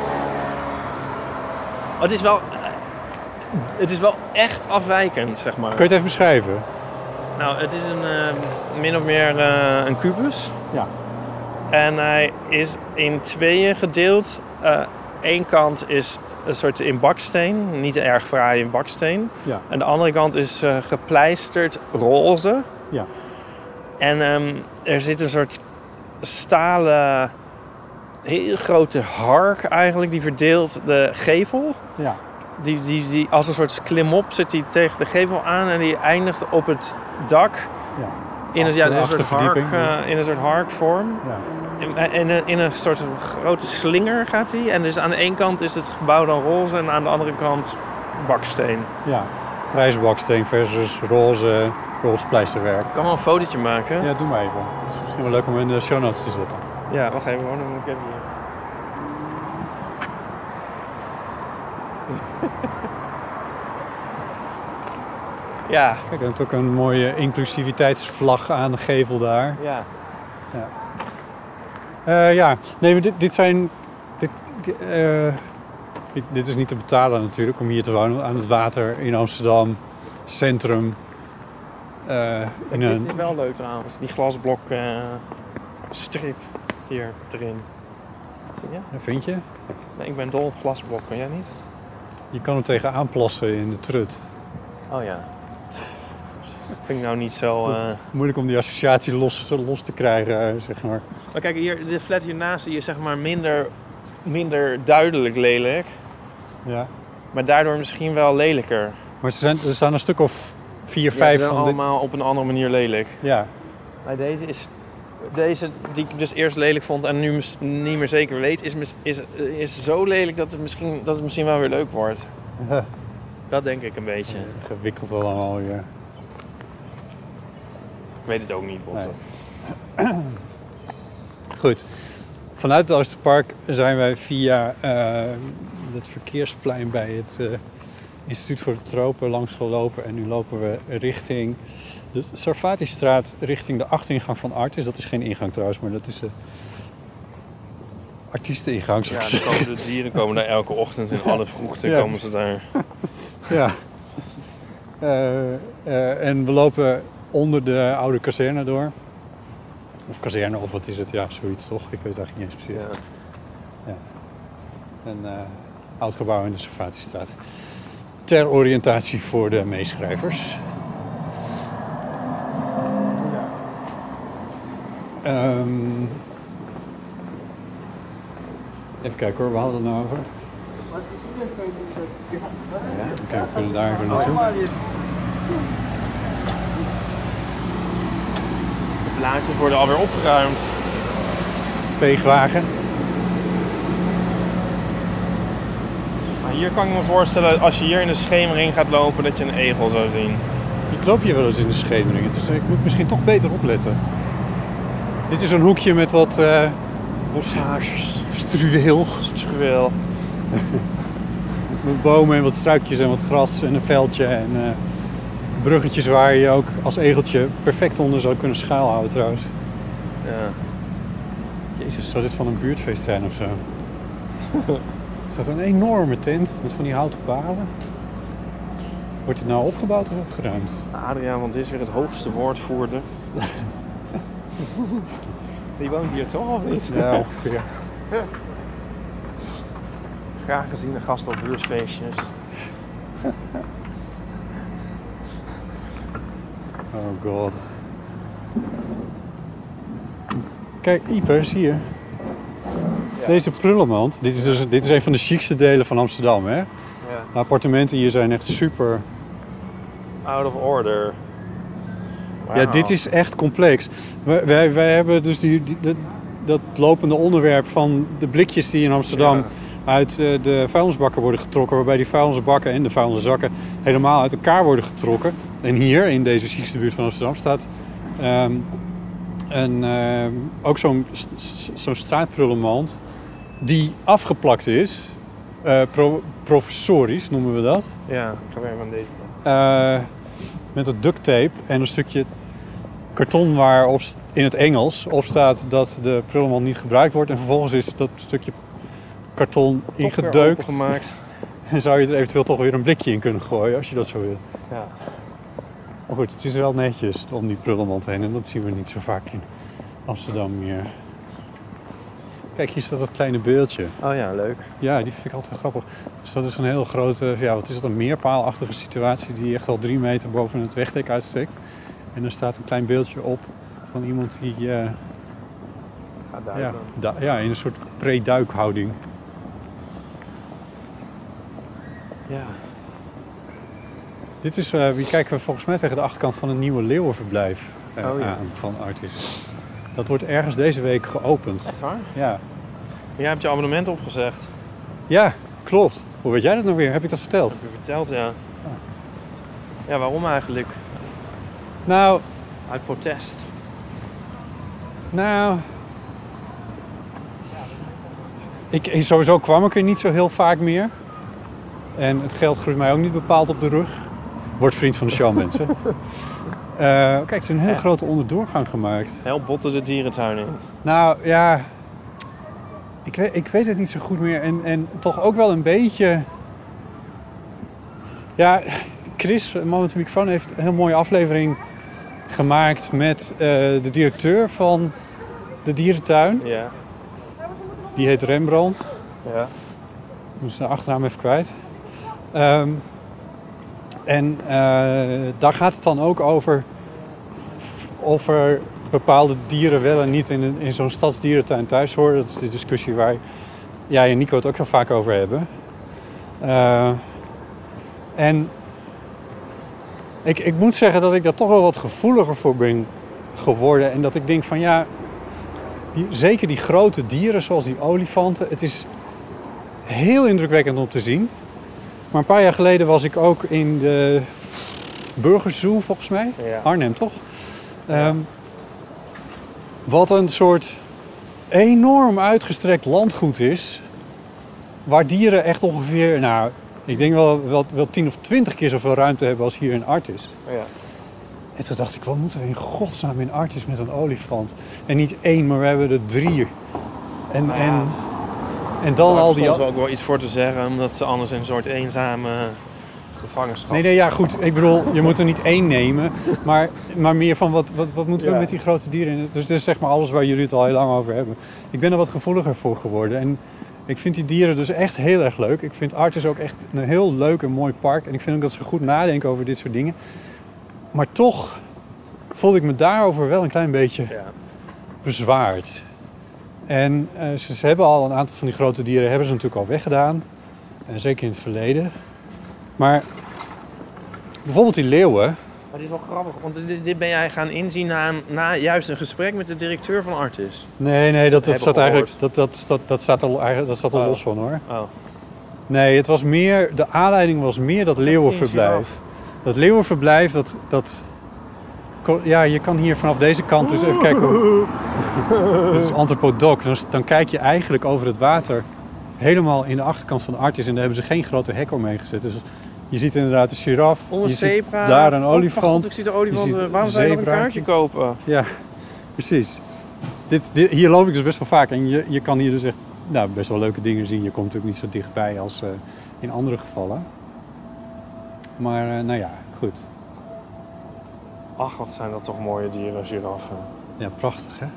Het is wel... Het is wel echt afwijkend, zeg maar. Kun je het even beschrijven? Nou, het is een uh, min of meer uh, een kubus. Ja. En hij is in tweeën gedeeld. Eén uh, kant is een soort in baksteen, niet erg fraai in baksteen. Ja. En de andere kant is uh, gepleisterd roze. Ja. En um, er zit een soort stalen, heel grote hark eigenlijk, die verdeelt de gevel. Ja. Die, die, die, als een soort klimop zit die tegen de gevel aan en die eindigt op het dak. Ja. In, het, ja, in, een soort hark, ja. uh, in een soort harkvorm. Ja. In, in, een, in een soort grote slinger gaat hij. En dus aan de ene kant is het gebouw dan roze en aan de andere kant baksteen. Ja, grijze baksteen versus roze, roze pleisterwerk. Ik kan wel een fotootje maken. Ja, doe maar even. Het is misschien wel leuk om in de show notes te zetten. Ja, wacht even hoor, dan moet ik even hier. Ja. Kijk, je hebt ook een mooie inclusiviteitsvlag aan de gevel daar. Ja. Ja. Uh, ja, nee, maar dit, dit zijn... Dit, uh, dit, dit is niet te betalen natuurlijk om hier te wonen. Aan het water in Amsterdam, centrum. Uh, in dit een... is wel leuk trouwens, die glasblok uh, strip hier erin. Zie je? Ja, vind je? Nee, ik ben dol op glasblokken, jij niet? Je kan er tegenaan plassen in de trut. Oh ja. Vind ik nou niet zo... Uh... Moeilijk om die associatie los, los te krijgen, zeg maar. Maar kijk, hier, de flat hiernaast die is zeg maar minder, minder duidelijk lelijk. Ja. Maar daardoor misschien wel lelijker. Maar er, zijn, er staan een stuk of vier, ja, vijf ze zijn van allemaal dit... op een andere manier lelijk. Ja. Maar deze is... Deze die ik dus eerst lelijk vond en nu mis, niet meer zeker weet, is, is, is zo lelijk dat het, misschien, dat het misschien wel weer leuk wordt. Ja. Dat denk ik een beetje. Ja, gewikkeld allemaal weer. Ik weet het ook niet, Botte. Nee. Goed. Vanuit het Oosterpark zijn wij via uh, het verkeersplein bij het uh, Instituut voor de Tropen langs gelopen. En nu lopen we richting de Sarfatistraat, richting de achteringang van Artis. Dat is geen ingang trouwens, maar dat is de artiesteningang. Ja, dan komen de dieren komen daar elke ochtend in alle vroegte ja. komen ze daar. Ja. Uh, uh, en we lopen onder de oude kazerne door. Of kazerne, of wat is het? Ja, zoiets toch? Ik weet eigenlijk niet eens precies. Ja. Ja. Een uh, oud gebouw in de Sarfatistraat. ter oriëntatie voor de meeschrijvers. Um, even kijken hoor, we hadden het nou over. Ja, oké, okay, we kunnen daar even naartoe. De blaadjes worden alweer opgeruimd. Veegwagen. Maar hier kan ik me voorstellen, als je hier in de schemering gaat lopen, dat je een egel zou zien. Ik loop hier wel eens in de schemering, dus ik moet misschien toch beter opletten. Dit is een hoekje met wat uh, bossages, struweel. Struweel. Met bomen en wat struikjes en wat gras en een veldje en uh, bruggetjes waar je ook als egeltje perfect onder zou kunnen schuilhouden trouwens. Ja. Jezus, zou dit van een buurtfeest zijn of zo? Is dat een enorme tent met van die houten palen? Wordt dit nou opgebouwd of opgeruimd? Adriaan, want dit is weer het hoogste woordvoerder. Die woont hier toch, of niet? Ja, ongeveer. Graag gezien de gast op buurtfeestjes. Oh god. Kijk, Ieper, zie je? Ja. Deze prullenmand, dit is, dus, dit is een van de chicste delen van Amsterdam, hè? Ja. De appartementen hier zijn echt super... Out of order. Wow. Ja, dit is echt complex. Wij, wij, wij hebben dus die, die, dat, dat lopende onderwerp van de blikjes die in Amsterdam... Ja. uit uh, de vuilnisbakken worden getrokken, waarbij die vuilnisbakken en de vuilniszakken helemaal uit elkaar worden getrokken. En hier, in deze chicste buurt van Amsterdam, staat um, een, uh, ook zo'n, zo'n straatprullenmand die afgeplakt is, uh, pro, professorisch noemen we dat. Ja, ik ga weer van deze. Uh, met een duct tape en een stukje karton waarop in het Engels op staat dat de prullenmand niet gebruikt wordt. En vervolgens is dat stukje karton toch ingedeukt. En zou je er eventueel toch weer een blikje in kunnen gooien als je dat zo wil. Ja. Maar goed, het is wel netjes om die prullenmand heen en dat zien we niet zo vaak in Amsterdam meer. Kijk, hier staat dat kleine beeldje. Oh ja, leuk. Ja, die vind ik altijd grappig. Dus dat is een heel grote, ja, wat is dat, een meerpaalachtige situatie die echt al drie meter boven het wegdek uitsteekt. En er staat een klein beeldje op van iemand die uh, gaat duiken. Ja, da- ja, in een soort pre-duikhouding. Ja. Dit is, uh, hier kijken we volgens mij tegen de achterkant van een nieuwe leeuwenverblijf uh, oh, ja. aan van Artis. Dat wordt ergens deze week geopend. Echt waar? Ja. Jij hebt je abonnement opgezegd. Ja, klopt. Hoe weet jij dat nou weer? Heb ik dat verteld? Dat heb je verteld, ja. Ah. Ja, waarom eigenlijk? Nou... Uit protest. Nou... Ik, sowieso kwam ik er niet zo heel vaak meer. En het geld groeit mij ook niet bepaald op de rug. Word vriend van de show, mensen. Uh, kijk, er is een hele ja. grote onderdoorgang gemaakt. Heel botte de dierentuin in. Nou, ja... Ik weet, ik weet het niet zo goed meer. En, en toch ook wel een beetje... Ja, Chris, man met de microfoon, heeft een heel mooie aflevering gemaakt met uh, de directeur van de dierentuin. Ja. Die heet Rembrandt. Ja. Ik moest de achternaam even kwijt. Um, en uh, daar gaat het dan ook over of er bepaalde dieren wel en niet in, in zo'n stadsdierentuin thuis horen. Dat is de discussie waar jij en Nico het ook heel vaak over hebben. Uh, en ik, ik moet zeggen dat ik daar toch wel wat gevoeliger voor ben geworden. En dat ik denk van ja, die, zeker die grote dieren zoals die olifanten. Het is heel indrukwekkend om te zien. Maar een paar jaar geleden was ik ook in de Burgerzoo volgens mij. Ja. Arnhem toch? Ja. Um, wat een soort enorm uitgestrekt landgoed is. Waar dieren echt ongeveer, nou, ik denk wel, wel, wel tien of twintig keer zoveel ruimte hebben als hier in Artis. Ja. En toen dacht ik, wat moeten we in godsnaam in Artis met een olifant? En niet één, maar we hebben er drie. En, nou ja. en, en dan Daar al die... Er is ook wel iets voor te zeggen, omdat ze anders in een soort eenzame gevangenschap... Nee, nee, ja, goed. Ik bedoel, je moet er niet één nemen. Maar, maar meer van, wat, wat, wat moeten we ja. met die grote dieren? Dus dit is zeg maar alles waar jullie het al heel lang over hebben. Ik ben er wat gevoeliger voor geworden. En Ik vind die dieren dus echt heel erg leuk. Ik vind Artis ook echt een heel leuk en mooi park. En ik vind ook dat ze goed nadenken over dit soort dingen. Maar toch voelde ik me daarover wel een klein beetje Ja. bezwaard. En uh, ze, ze hebben al een aantal van die grote dieren hebben ze natuurlijk al weggedaan. En zeker in het verleden. Maar bijvoorbeeld die leeuwen. Maar dit is wel grappig, want dit, dit ben jij gaan inzien na, een, na juist een gesprek met de directeur van Artis. Nee, nee, dat, dat Hebben staat gehoord. eigenlijk dat, dat, dat, dat staat er, eigenlijk- dat staat er Oh. los van hoor. Oh. Nee, het was meer, de aanleiding was meer dat leeuwenverblijf. Dat leeuwenverblijf, dat, dat... Ja, je kan hier vanaf deze kant dus even kijken hoe... Dit is Anthropodoc. Dan, dan kijk je eigenlijk over het water helemaal in de achterkant van de Artis. En daar hebben ze geen grote hek omheen gezet. Dus je ziet inderdaad een giraf. Om een je zebra. ziet daar een Oh, olifant. God, ik zie de olifant. Je ziet Waarom zou je nog een zebraatje. kaartje kopen? Ja, precies. Dit, dit, hier loop ik dus best wel vaak. En je, je kan hier dus echt nou, best wel leuke dingen zien. Je komt natuurlijk niet zo dichtbij als uh, in andere gevallen. Maar uh, nou ja, goed. Ach, wat zijn dat toch mooie dieren, giraffen. Ja, prachtig hè?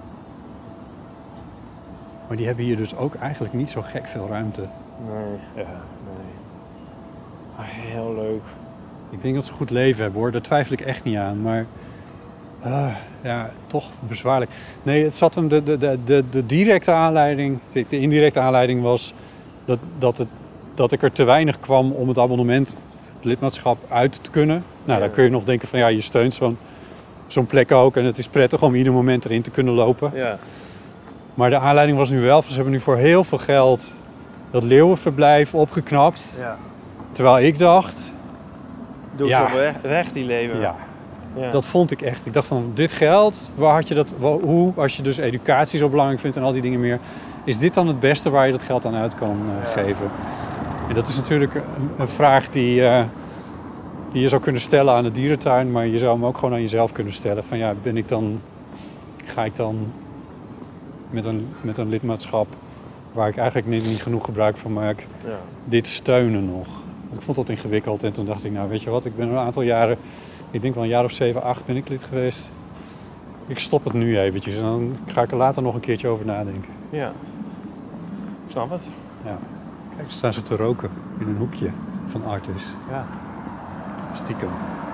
Maar die hebben hier dus ook eigenlijk niet zo gek veel ruimte. Nee, ja, nee. Ah, heel leuk. Ik denk dat ze goed leven hebben hoor, daar twijfel ik echt niet aan. Maar uh, ja, toch bezwaarlijk. Nee, het zat hem, de, de, de, de, de directe aanleiding, de, de indirecte aanleiding was dat, dat, het, dat ik er te weinig kwam om het abonnement, het lidmaatschap uit te kunnen. Nou, Ja. dan kun je nog denken van ja, je steunt zo'n, zo'n plek ook en het is prettig om ieder moment erin te kunnen lopen. Ja. Maar de aanleiding was nu wel, ze hebben nu voor heel veel geld dat leeuwenverblijf opgeknapt. Ja. Terwijl ik dacht, Doe Ja. ze weg, weg die leven. ja, Ja. dat vond ik echt. Ik dacht van, dit geld, waar had je dat, wa- hoe, als je dus educatie zo belangrijk vindt en al die dingen meer, is dit dan het beste waar je dat geld aan uit kan uh, Ja. geven? En dat is natuurlijk een, een vraag die, uh, die je zou kunnen stellen aan de dierentuin, maar je zou hem ook gewoon aan jezelf kunnen stellen. Van ja, ben ik dan, ga ik dan met een, met een lidmaatschap waar ik eigenlijk niet, niet genoeg gebruik van maak, Ja. dit steunen nog? Ik vond dat ingewikkeld en toen dacht ik, nou weet je wat, ik ben een aantal jaren, ik denk wel een jaar of zeven, acht ben ik lid geweest. Ik stop het nu eventjes en dan ga ik er later nog een keertje over nadenken. Ja. Ik snap het. Ja. Kijk, staan ze te roken in een hoekje van Artis. Ja. Stiekem.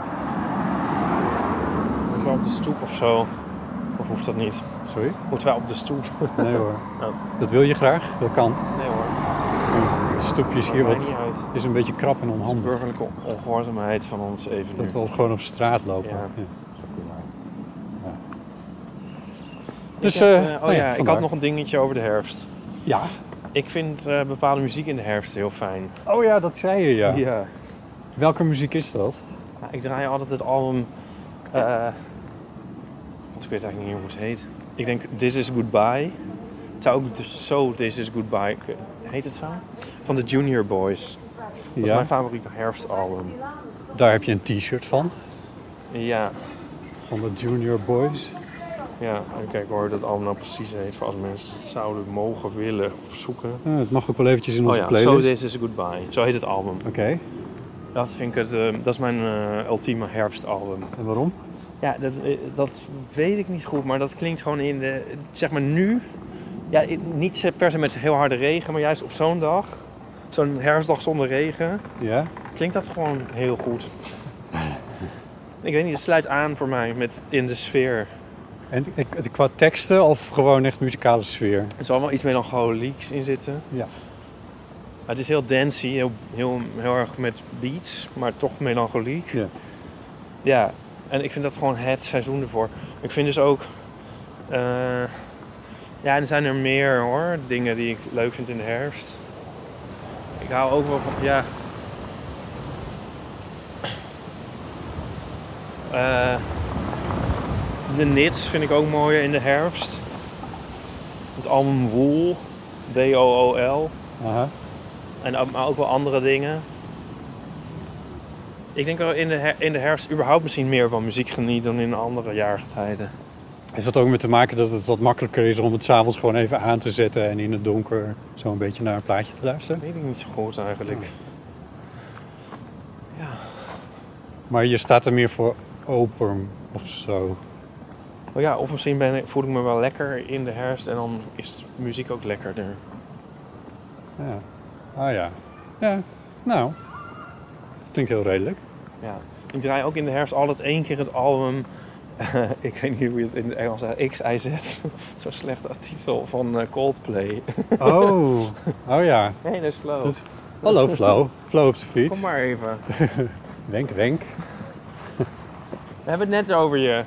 Moeten we op de stoep of zo? Of hoeft dat niet? Sorry? Moeten wij op de stoep? Nee hoor. Oh. Dat wil je graag? Dat kan. Nee hoor. Het stoepje is hier Maakt wat, niet uit. is een beetje krap en De onhandig. burgerlijke ongehoorzaamheid van ons even nu. Dat we gewoon op straat lopen. Ja. Ja. Ja. Ik Dus, heb, eh, eh, oh nou ja, ja, ik vandaar. had nog een dingetje over de herfst. Ja. Ik vind uh, bepaalde muziek in de herfst heel fijn. Oh ja, dat zei je ja. Ja. Welke muziek is dat? Nou, ik draai altijd het album... Uh, want ik weet eigenlijk niet hoe het heet. Ik denk This Is Goodbye. Het zou ook dus zo This Is Goodbye... Heet het zo? Van de Junior Boys. Dat is Ja. mijn favoriete herfstalbum. Daar heb je een t-shirt van. Ja. Van de Junior Boys. Ja, even kijken hoe dat album nou precies heet. Voor als mensen het zouden mogen willen opzoeken. Ja, het mag ook wel eventjes in Oh onze ja, playlist. So This Is Goodbye. Zo heet het album. Oké. Dat vind ik het... Uh, dat is mijn uh, ultieme herfstalbum. En waarom? Ja, dat, eh, dat weet ik niet goed, maar dat klinkt gewoon in de... Zeg maar nu... Ja, niet per se met heel harde regen, maar juist op zo'n dag. Zo'n herfstdag zonder regen. Ja. Klinkt dat gewoon heel goed. Ik weet niet, het sluit aan voor mij met in de sfeer. En ik- qua teksten of gewoon echt muzikale sfeer? Er zal wel iets melancholieks in zitten. Ja. Het is heel dancey, heel, heel, heel erg met beats, maar toch melancholiek. Ja. Ja, en ik vind dat gewoon het seizoen ervoor. Ik vind dus ook... Uh, ja, er zijn er meer hoor, dingen die ik leuk vind in de herfst. Ik hou ook wel van, ja... Uh, de Nits vind ik ook mooier in de herfst. Het album Wool, W O O L. Aha. En ook, maar ook wel andere dingen. Ik denk dat in de, her- in de herfst überhaupt misschien meer van muziek geniet dan in andere jaargetijden. Heeft dat ook met te maken dat het wat makkelijker is om het 's avonds gewoon even aan te zetten en in het donker zo een beetje naar een plaatje te luisteren? Dat weet ik niet zo goed eigenlijk. Ja. Maar je staat er meer voor open of zo. Oh ja, of misschien ben ik, voel ik me wel lekker in de herfst en dan is muziek ook lekkerder. Ja. Ah ja. Ja, nou. Dat klinkt heel redelijk. Ja. Ik draai ook in de herfst altijd één keer het album. Uh, ik weet niet hoe je het in het Engels zegt. X I Z. Zo slecht als titel van uh, Coldplay. Oh. Oh ja. Nee, dat is Flo. Dat is... Hallo Flo. Flo op de fiets. Kom maar even. Wenk, wenk. We hebben het net over je.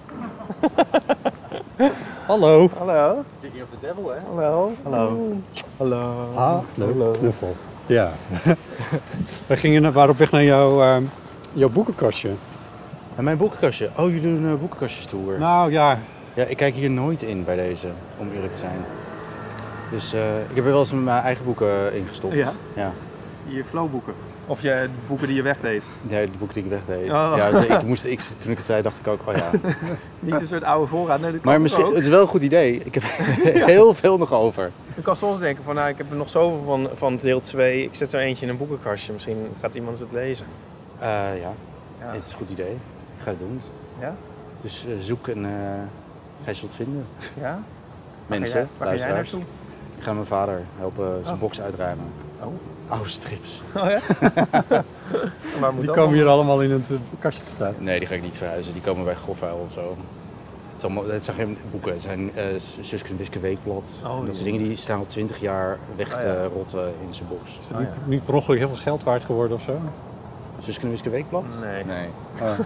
Hallo. Hallo. Speaking of the devil, hè? Hallo. Hallo. Hallo. Ah, leuk. Knuffel. Ja. We gingen, waren op weg naar jouw, uh, jouw boekenkastje. En mijn boekenkastje. Oh, jullie doen een boekenkastjestoer. Nou ja. Ja, ik kijk hier nooit in bij deze, om eerlijk te zijn. Dus uh, ik heb er wel eens mijn eigen boeken ingestopt. Ja? Ja. Je Flo-boeken. Of je boeken die je wegdeed. Ja, de boeken die ik wegdeed. Oh. Ja, dus ik moest, ik, toen ik het zei, dacht ik ook, oh ja. Niet een soort oude voorraad. Nee, dat kan Maar misschien, ook. het is wel een goed idee. Ik heb heel veel nog over. Je kan soms denken van, nou, ik heb er nog zoveel van, van deel twee. Ik zet er eentje in een boekenkastje. Misschien gaat iemand het lezen. Uh, ja. Ja. Het is een goed idee. Ik ga het doen. Ja? Dus uh, zoek en uh, gij zult vinden. Ja? Mensen, waar ga jij luisteraars. naartoe? Ik ga mijn vader helpen zijn Oh. box uitruimen. Oh. Oude strips. Oh ja? Maar moet Die dat komen dan? hier allemaal in het uh, kastje te staan. Nee, die ga ik niet verhuizen. Die komen bij Grofvuil of zo. Het, is allemaal, het zijn geen boeken. Het zijn uh, Suske en Wiske Weekblad. Oh, En dat soort ja. dingen die staan al twintig jaar weg Oh, te ja. rotten in zijn box. Is het Oh, niet, ja. niet per ongeluk heel veel geld waard geworden of zo? Suske en Wiske Weekblad? Nee. Nee. Oh.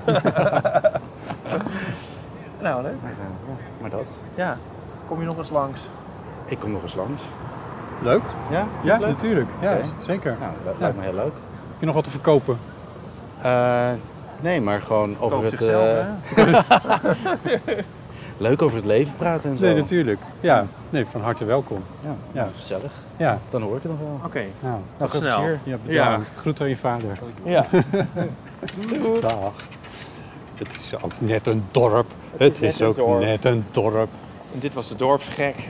Nou, leuk. Maar, uh, ja, maar dat. Ja. Kom je nog eens langs? Ik kom nog eens langs. Leuk? Ja? Ja, leuk? natuurlijk. Ja, Oké. zeker. Nou, dat Ja. lijkt me heel leuk. Heb je nog wat te verkopen? Uh, nee, maar gewoon over Koopt het... zichzelf, uh, hè? leuk over het leven praten en zo. Nee, natuurlijk. Ja, nee, van harte welkom. Ja, Ja. gezellig. Ja, Dan hoor ik het nog wel. Oké. nou, Nou, veel snel. plezier. ja, bedankt. Groet aan je vader. Ja. Dag. Het is ook net een dorp. Het net is een ook dorp. net een dorp. En dit was de dorpsgek.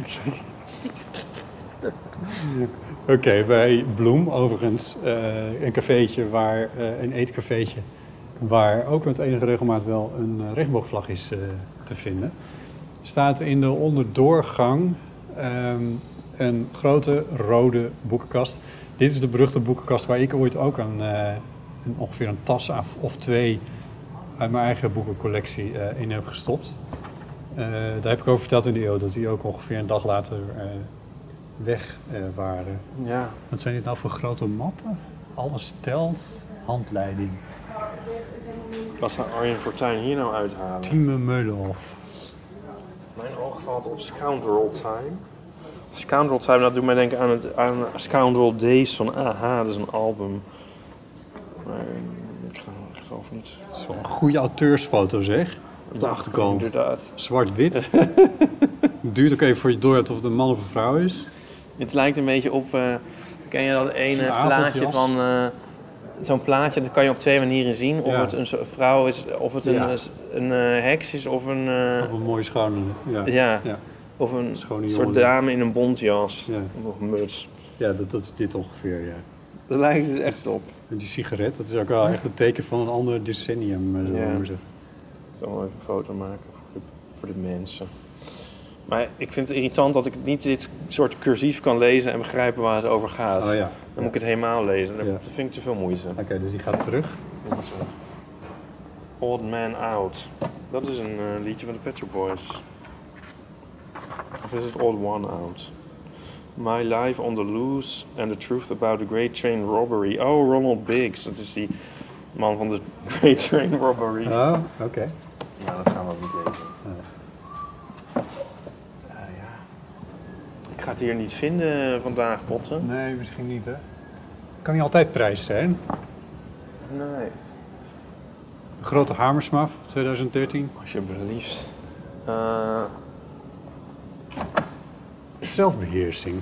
Oké, okay, bij Bloem overigens uh, een cafeetje waar, uh, een eetcafeetje, waar ook met enige regelmaat wel een uh, regenboogvlag is uh, te vinden. Staat in de onderdoorgang um, een grote rode boekenkast. Dit is de beruchte boekenkast waar ik ooit ook een, uh, een, ongeveer een tas af of twee uit mijn eigen boekencollectie uh, in heb gestopt. Uh, daar heb ik over verteld in de eeuw, dat die ook ongeveer een dag later uh, weg uh, waren. Ja. Wat zijn dit nou voor grote mappen? Alles telt, handleiding. Wat zou Arjen Fortuyn hier nou uithalen? Tieme Meulenhof. Mijn oog valt op Scoundrel Time. Scoundrel Time, dat doet mij denken aan, het, aan Scoundrel Days van Aha, dat is een album. Maar ik, ga, ik geloof niet. Dat is wel een goede auteursfoto zeg. Op de achterkant. Inderdaad. Zwart-wit. Het duurt ook even voor je door hebt of het een man of een vrouw is. Het lijkt een beetje op, uh, ken je dat ene Zo'n plaatje avondjas. van, uh, zo'n plaatje, dat kan je op twee manieren zien. Of Ja. het een zo- vrouw is, of het een, Ja. een, een uh, heks is, of een, uh, Op een mooie schone. Ja. ja, Ja. of een Schone soort jongen. dame in een bontjas. Ja. Of een muts. Ja, dat, dat is dit ongeveer, ja. Dat lijkt het echt op. En die sigaret, dat is ook wel echt een teken van een ander decennium. eh, Zo Ja. maar zeggen. Ik zal wel even een foto maken voor de, voor de mensen. Maar ik vind het irritant dat ik niet dit soort cursief kan lezen en begrijpen waar het over gaat. Oh ja. Dan moet ik het helemaal lezen. Dat Ja. dat vind ik te veel moeite. Oké, dus die gaat terug. Old Man Out. Dat is een uh, liedje van de Pet Shop Boys. Of is het Old One Out? My Life on the Loose and the Truth About the Great Train Robbery. Oh, Ronald Biggs. Dat is die man van de Great Train Robbery. Oh, oké. Nou, dat gaan we ook niet lezen. Nee. Uh, ja. Ik ga het hier niet vinden vandaag, Potten. Nee, misschien niet, hè? Kan niet altijd prijs zijn. Nee. De Grote Hamersmaf, twintig dertien. Alsjeblieft. Uh, Zelfbeheersing.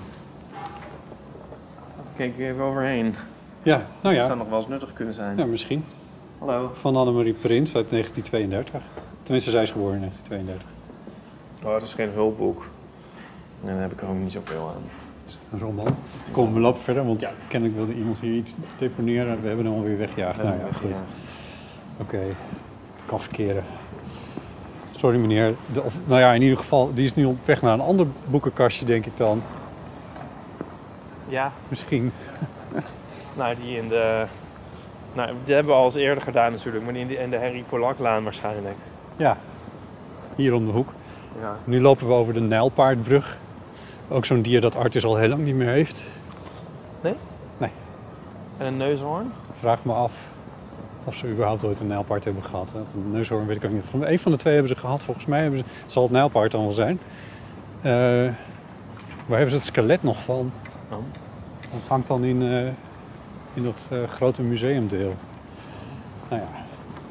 kijk ik even overheen. Ja, nou Dat ja. zou nog wel eens nuttig kunnen zijn. Ja, misschien. Hallo. Van Annemarie Prins uit negentien tweeëndertig. Tenminste, zij is geboren in negentien tweeëndertig. Oh, dat is geen hulpboek. En daar heb ik er ook niet zoveel aan. Een roman. Kom, we lopen verder, want Ja. kennelijk wilde iemand hier iets deponeren. We hebben hem alweer weggejaagd. Nou ja, goed. Oké, het kan verkeren. Sorry meneer. De, of, nou ja, in ieder geval, die is nu op weg naar een ander boekenkastje, denk ik dan. Ja, Misschien. nou die in de... Nou, die hebben we al eens eerder gedaan natuurlijk, maar die in de, in de Henry Polaklaan waarschijnlijk. Ja, hier om de hoek. Ja. Nu lopen we over de Nijlpaardbrug. Ook zo'n dier dat Artis al heel lang niet meer heeft. Nee? Nee. En een neushoorn? Vraag me af of ze überhaupt ooit een nijlpaard hebben gehad. Hè. Van de neushoorn weet ik ook niet. Van een van de twee hebben ze gehad. Volgens mij hebben ze... Het zal het nijlpaard dan wel zijn. Uh, waar hebben ze het skelet nog van? Oh. Dat hangt dan in, uh, in dat uh, grote museumdeel. Nou ja.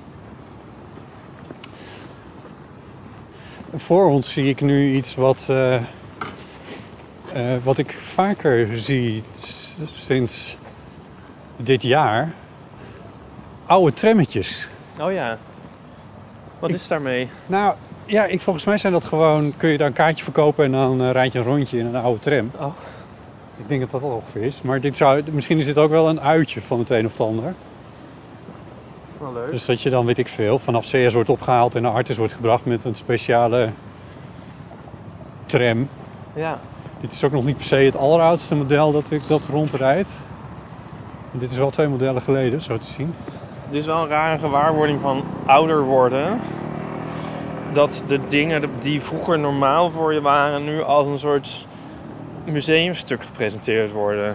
Voor ons zie ik nu iets wat, uh, uh, wat ik vaker zie s- sinds dit jaar. Oude trammetjes. Oh ja. Wat Ik- is daarmee? Nou, ja, ik, volgens mij zijn dat gewoon... Kun je daar een kaartje verkopen en dan uh, rijd je een rondje in een oude tram. Oh. Ik denk dat dat wel ongeveer is. Maar dit zou, misschien is dit ook wel een uitje van het een of het ander. Wel leuk. Dus dat je dan, weet ik veel, vanaf C S wordt opgehaald en naar Artis wordt gebracht met een speciale tram. Ja. Dit is ook nog niet per se het alleroudste model dat ik dat rondrijd. Dit is wel twee modellen geleden, zo te zien. Dit is wel een rare gewaarwording van ouder worden. Dat de dingen die vroeger normaal voor je waren, nu als een soort museumstuk gepresenteerd worden.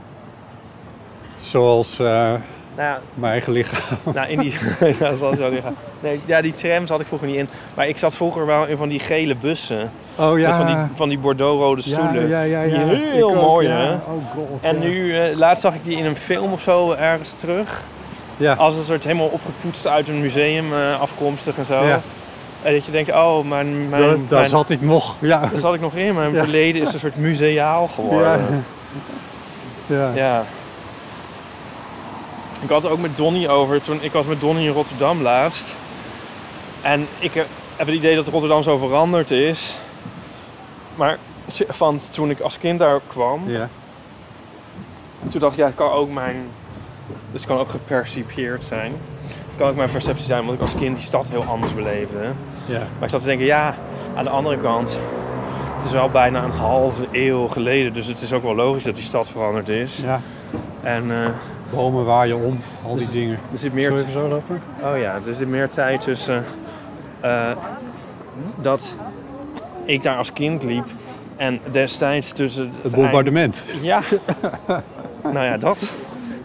Zoals uh, Nou ja, mijn eigen lichaam. nou in die... ja, zoals jouw lichaam. Nee, ja, die tram zat ik vroeger niet in. Maar ik zat vroeger wel in van die gele bussen. Oh ja. Met van die, van die Bordeaux-rode stoelen. Ja, ja, ja, ja. Die heel Ik ook, mooi, ja. hè? Oh god. En ja. nu, uh, laatst zag ik die in een film of zo ergens terug. Ja. Als een soort helemaal opgepoetst uit een museum uh, afkomstig en zo. Ja. En dat je denkt, oh, mijn... mijn, Daar, daar mijn zat ik nog. Ja. daar zat ik nog in. Mijn Ja. verleden is een soort museaal Ja. geworden. Ja. Ja. Ik had het ook met Donnie over. Toen, ik was met Donnie in Rotterdam laatst. En ik heb heb het idee dat Rotterdam zo veranderd is. Maar van toen ik als kind daar kwam... Ja. Toen dacht ik, ja, het kan ook mijn... Dus het kan ook gepercipieerd zijn. Het kan ook mijn perceptie zijn, omdat ik als kind die stad heel anders beleefde. Ja. Maar ik zat te denken, ja, aan de andere kant... Het is wel bijna een halve eeuw geleden. Dus het is ook wel logisch dat die stad veranderd is. Ja. En uh, Bomen waaien om, al die Dus- dingen. er zit Meer meer... even zo lopen? Oh ja, er zit meer tijd tussen... Uh, dat ik daar als kind liep. En destijds tussen... Het bombardement. eind- Ja. Nou ja, dat.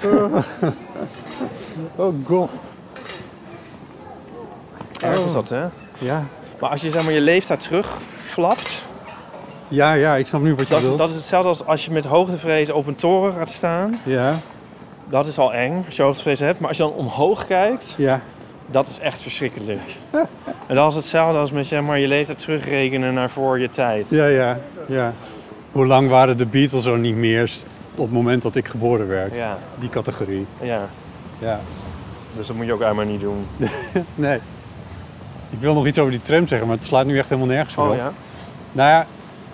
Oh god. Erg is dat, hè? Ja. Maar als je zeg maar je leeftijd terugflapt... Ja, ja, ik snap nu wat je Dat is, wilt. dat is hetzelfde als als je met hoogtevrees op een toren gaat staan. Ja, Dat is al eng, als je hoogtevrees hebt. Maar als je dan omhoog kijkt, ja. dat is echt verschrikkelijk. En dat is hetzelfde als met zeg maar, je leeftijd terugrekenen naar voor je tijd. Ja, ja, ja. Hoe lang waren de Beatles zo niet meer op het moment dat ik geboren werd? Ja, Die categorie. ja. Ja. Dus dat moet je ook eigenlijk maar niet doen. Nee. Ik wil nog iets over die tram zeggen, maar het slaat nu echt helemaal nergens meer Oh op. ja? Nou ja,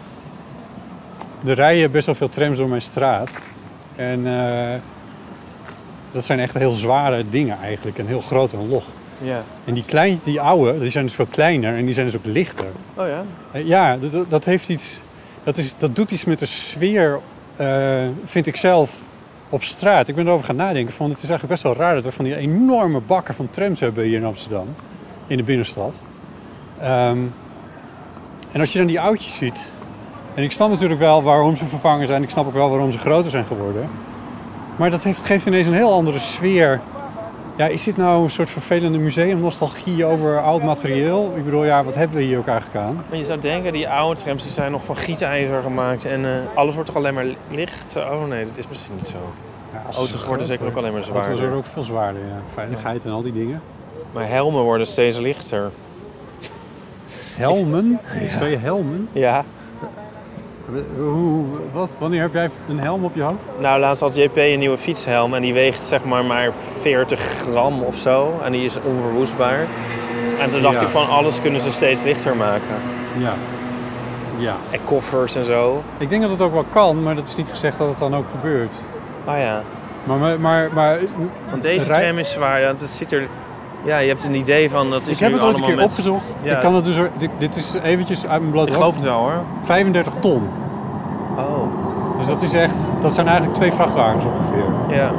er rijden best wel veel trams door mijn straat. En uh, dat zijn echt heel zware dingen eigenlijk. En heel groot en log. Ja. En die, klein, die oude, die zijn dus veel kleiner en die zijn dus ook lichter. Oh ja? Uh, ja, dat, dat heeft iets... Dat, is, dat doet iets met de sfeer, uh, vind ik zelf, op straat. Ik ben erover gaan nadenken. Van, het is eigenlijk best wel raar dat we van die enorme bakken van trams hebben hier in Amsterdam. In de binnenstad. Um, en als je dan die oudjes ziet... En ik snap natuurlijk wel waarom ze vervangen zijn. Ik snap ook wel waarom ze groter zijn geworden. Maar dat heeft, geeft ineens een heel andere sfeer. Ja, is dit nou een soort vervelende museumnostalgie over oud materieel? Ik bedoel, ja, wat hebben we hier ook eigenlijk aan? Maar je zou denken, die oude trams die zijn nog van gietijzer gemaakt. En uh, alles wordt toch alleen maar licht? Oh nee, dat is misschien niet zo. Ja, Auto's worden zeker ook alleen maar Auto's zwaarder. worden ook veel zwaarder, ja. Veiligheid en al die dingen. Maar helmen worden steeds lichter. Helmen? Ja. Zou je helmen? Ja. Hoe, wat? Wanneer heb jij een helm op je hoofd? Nou, laatst had J P een nieuwe fietshelm en die weegt zeg maar maar veertig gram of zo. En die is onverwoestbaar. En toen dacht Ja. ik van alles kunnen ze steeds lichter maken. Ja. Ja. En koffers en zo. Ik denk dat het ook wel kan, maar dat is niet gezegd dat het dan ook gebeurt. Oh ja. Maar, maar, maar, maar Want deze rij- tram is zwaar. Ja, het ziet er... Ja, je hebt een idee van dat is Ik heb nu het ooit een allemaal keer met... opgezocht. Ja. Ik kan het dus, dit, dit is eventjes uit mijn blote Ik geloof hoofd. het wel hoor. vijfendertig ton. Oh. Dus dat is echt, dat zijn eigenlijk twee vrachtwagens ongeveer. Ja.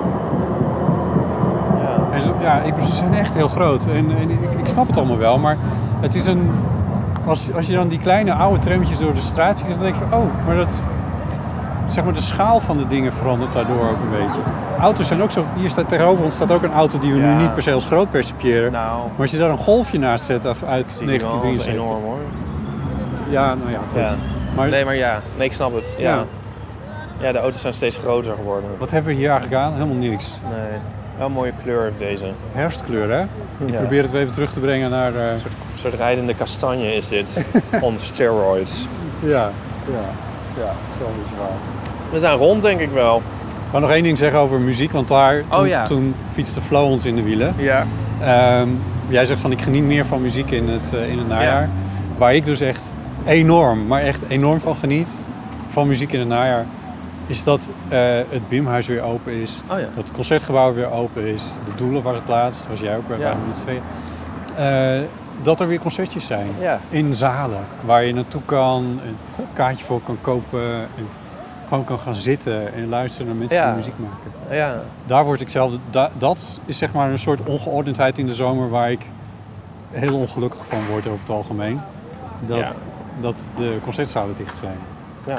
Ja. En ze, ja, ik, ze zijn echt heel groot. En, en ik, ik snap het allemaal wel, maar het is een... Als, als je dan die kleine oude trammetjes door de straat ziet, dan denk je, oh, maar dat... Zeg maar, de schaal van de dingen verandert daardoor ook een beetje. Auto's zijn ook zo... Hier staat tegenover ons staat ook een auto die we Ja. nu niet per se als groot percipiëren. Nou, Maar als je daar een golfje naast zet af, uit zie je wel, dat is negentien drieënzeventig. enorm hoor. Ja, nou ja, goed. Ja. Maar Nee, maar ja. Nee, ik snap het. Ja. Ja. Ja, de auto's zijn steeds groter geworden. wat hebben we hier eigenlijk aan? Helemaal niks. Nee. Wel een mooie kleur heeft deze. Herfstkleur, hè? Ik Ja. probeer het weer even terug te brengen naar... eh, Een soort rijdende kastanje is dit. On steroids. Ja, ja, ja, zo is het waar. We zijn rond, denk ik wel. Ik wou nog één ding zeggen over muziek, want daar, toen, Oh, ja. toen fietste Flo ons in de wielen. Ja. Ehm, jij zegt van ik geniet meer van muziek in het, uh, in het najaar. Ja. Waar ik dus echt enorm, maar echt enorm van geniet, van muziek in het najaar, is dat uh, het Bimhuis weer open is. Oh ja. Dat het Concertgebouw weer open is. De Doelen was het laatst, was jij ook bij Ja. met z'n tweeën. Uh, dat er weer concertjes zijn. Ja. In zalen, waar je naartoe kan, een kaartje voor kan kopen. En gewoon kan gaan zitten en luisteren naar mensen Ja. die muziek maken. Ja. Daar word ik zelf, da, dat is zeg maar een soort ongeordendheid in de zomer waar ik heel ongelukkig van word over het algemeen. Dat, Ja. dat de concertzalen dicht zijn. Ja.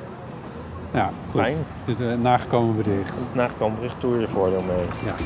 Ja, goed. Fijn. Dit uh, nagekomen bericht. Nagekomen bericht, doe je er voordeel mee.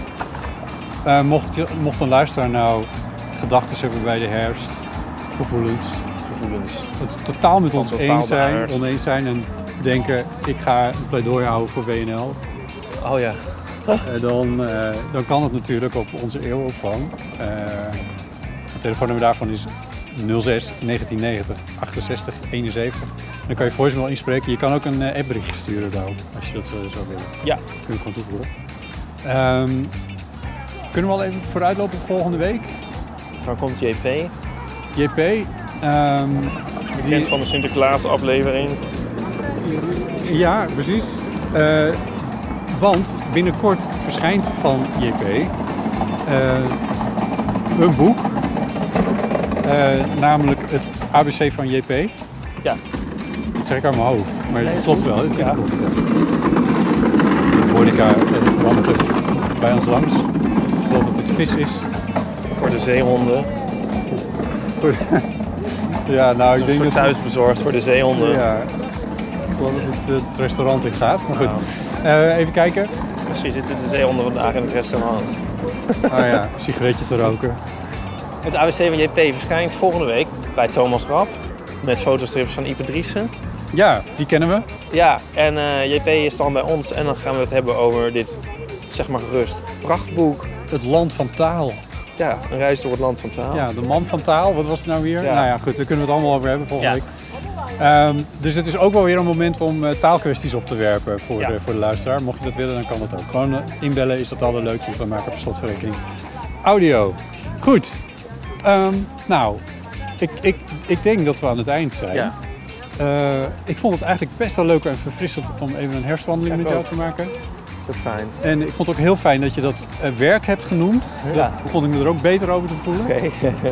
Ja. Uh, mocht, je, mocht een luisteraar nou gedachten hebben bij de herfst, gevoelens, Gevoelens. het totaal met Van ons bepaalde eens zijn, aard. oneens zijn en denken ik ga een pleidooi houden voor W N L. Oh ja. Uh, dan, uh, dan kan het natuurlijk op onze eeuwopvang. Uh, het telefoonnummer daarvan is nul zes negentien negentig achtenzestig eenenzeventig. Dan kan je voicemail inspreken. Je kan ook een uh, appberichtje sturen daar, als je dat uh, zou willen. Ja. Dat kun je gewoon toevoegen. Um, kunnen we al even vooruitlopen voor volgende week? Dan komt J P. J P. Um, Bekend die, van de Sinterklaas aflevering. ja, precies. Uh, want binnenkort verschijnt van J P uh, een boek. Uh, namelijk het A B C van J P. Ja. Dat zeg ik uit mijn hoofd, maar Nee, het klopt wel. Het ja. klopt. Monica uh, wandelt bij ons langs. Ik geloof dat het vis is. Voor de zeehonden. Ja, nou, ik Een denk soort dat... thuisbezorgd voor de zeehonden. Ja, ik geloof dat het het restaurant in gaat. Maar goed, Nou. uh, even kijken. Misschien zitten de zeehonden vandaag in het restaurant. Oh ja, sigaretje te roken. Het A B C van J P verschijnt volgende week bij Thomas Rap. Met fotostrips van Ipe Driessen. Ja, die kennen we. Ja, en uh, J P is dan bij ons en dan gaan we het hebben over dit, zeg maar gerust, prachtboek. Het land van taal. Ja, een reis door het land van taal. Ja, de man van taal, wat was het nou weer? Ja. Nou ja, goed, daar kunnen we het allemaal over hebben volgende Ja. week. Um, dus het is ook wel weer een moment om uh, taalkwesties op te werpen voor, Ja. de, voor de luisteraar. Mocht je dat willen, dan kan dat ook. Gewoon uh, inbellen is dat allerleukste. We maken per slotverrekening audio. Goed. Um, nou, ik, ik, ik denk dat we aan het eind zijn. Ja. Uh, ik vond het eigenlijk best wel leuk en verfrissend om even een herfstwandeling Ja, met jou ook. te maken. Dat is fijn. En ik vond het ook heel fijn dat je dat uh, werk hebt genoemd. Ja. Daar begon ik me er ook beter over te voelen. Oké.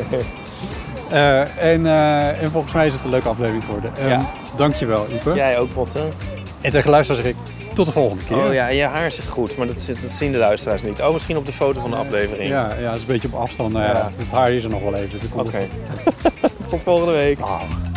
Uh, en, uh, en volgens mij is het een leuke aflevering geworden. Um, Ja. Dankjewel, Ipe. Jij ook, Botte. En tegen luisteraars zeg ik tot de volgende keer. Oh ja, en je haar zit goed, maar dat, zit, dat zien de luisteraars niet. Oh, misschien op de foto van de aflevering. Ja, ja, dat is een beetje op afstand. Nou ja, Ja. het haar is er nog wel even. Dat komt Oké. wel goed. Tot volgende week. Ah.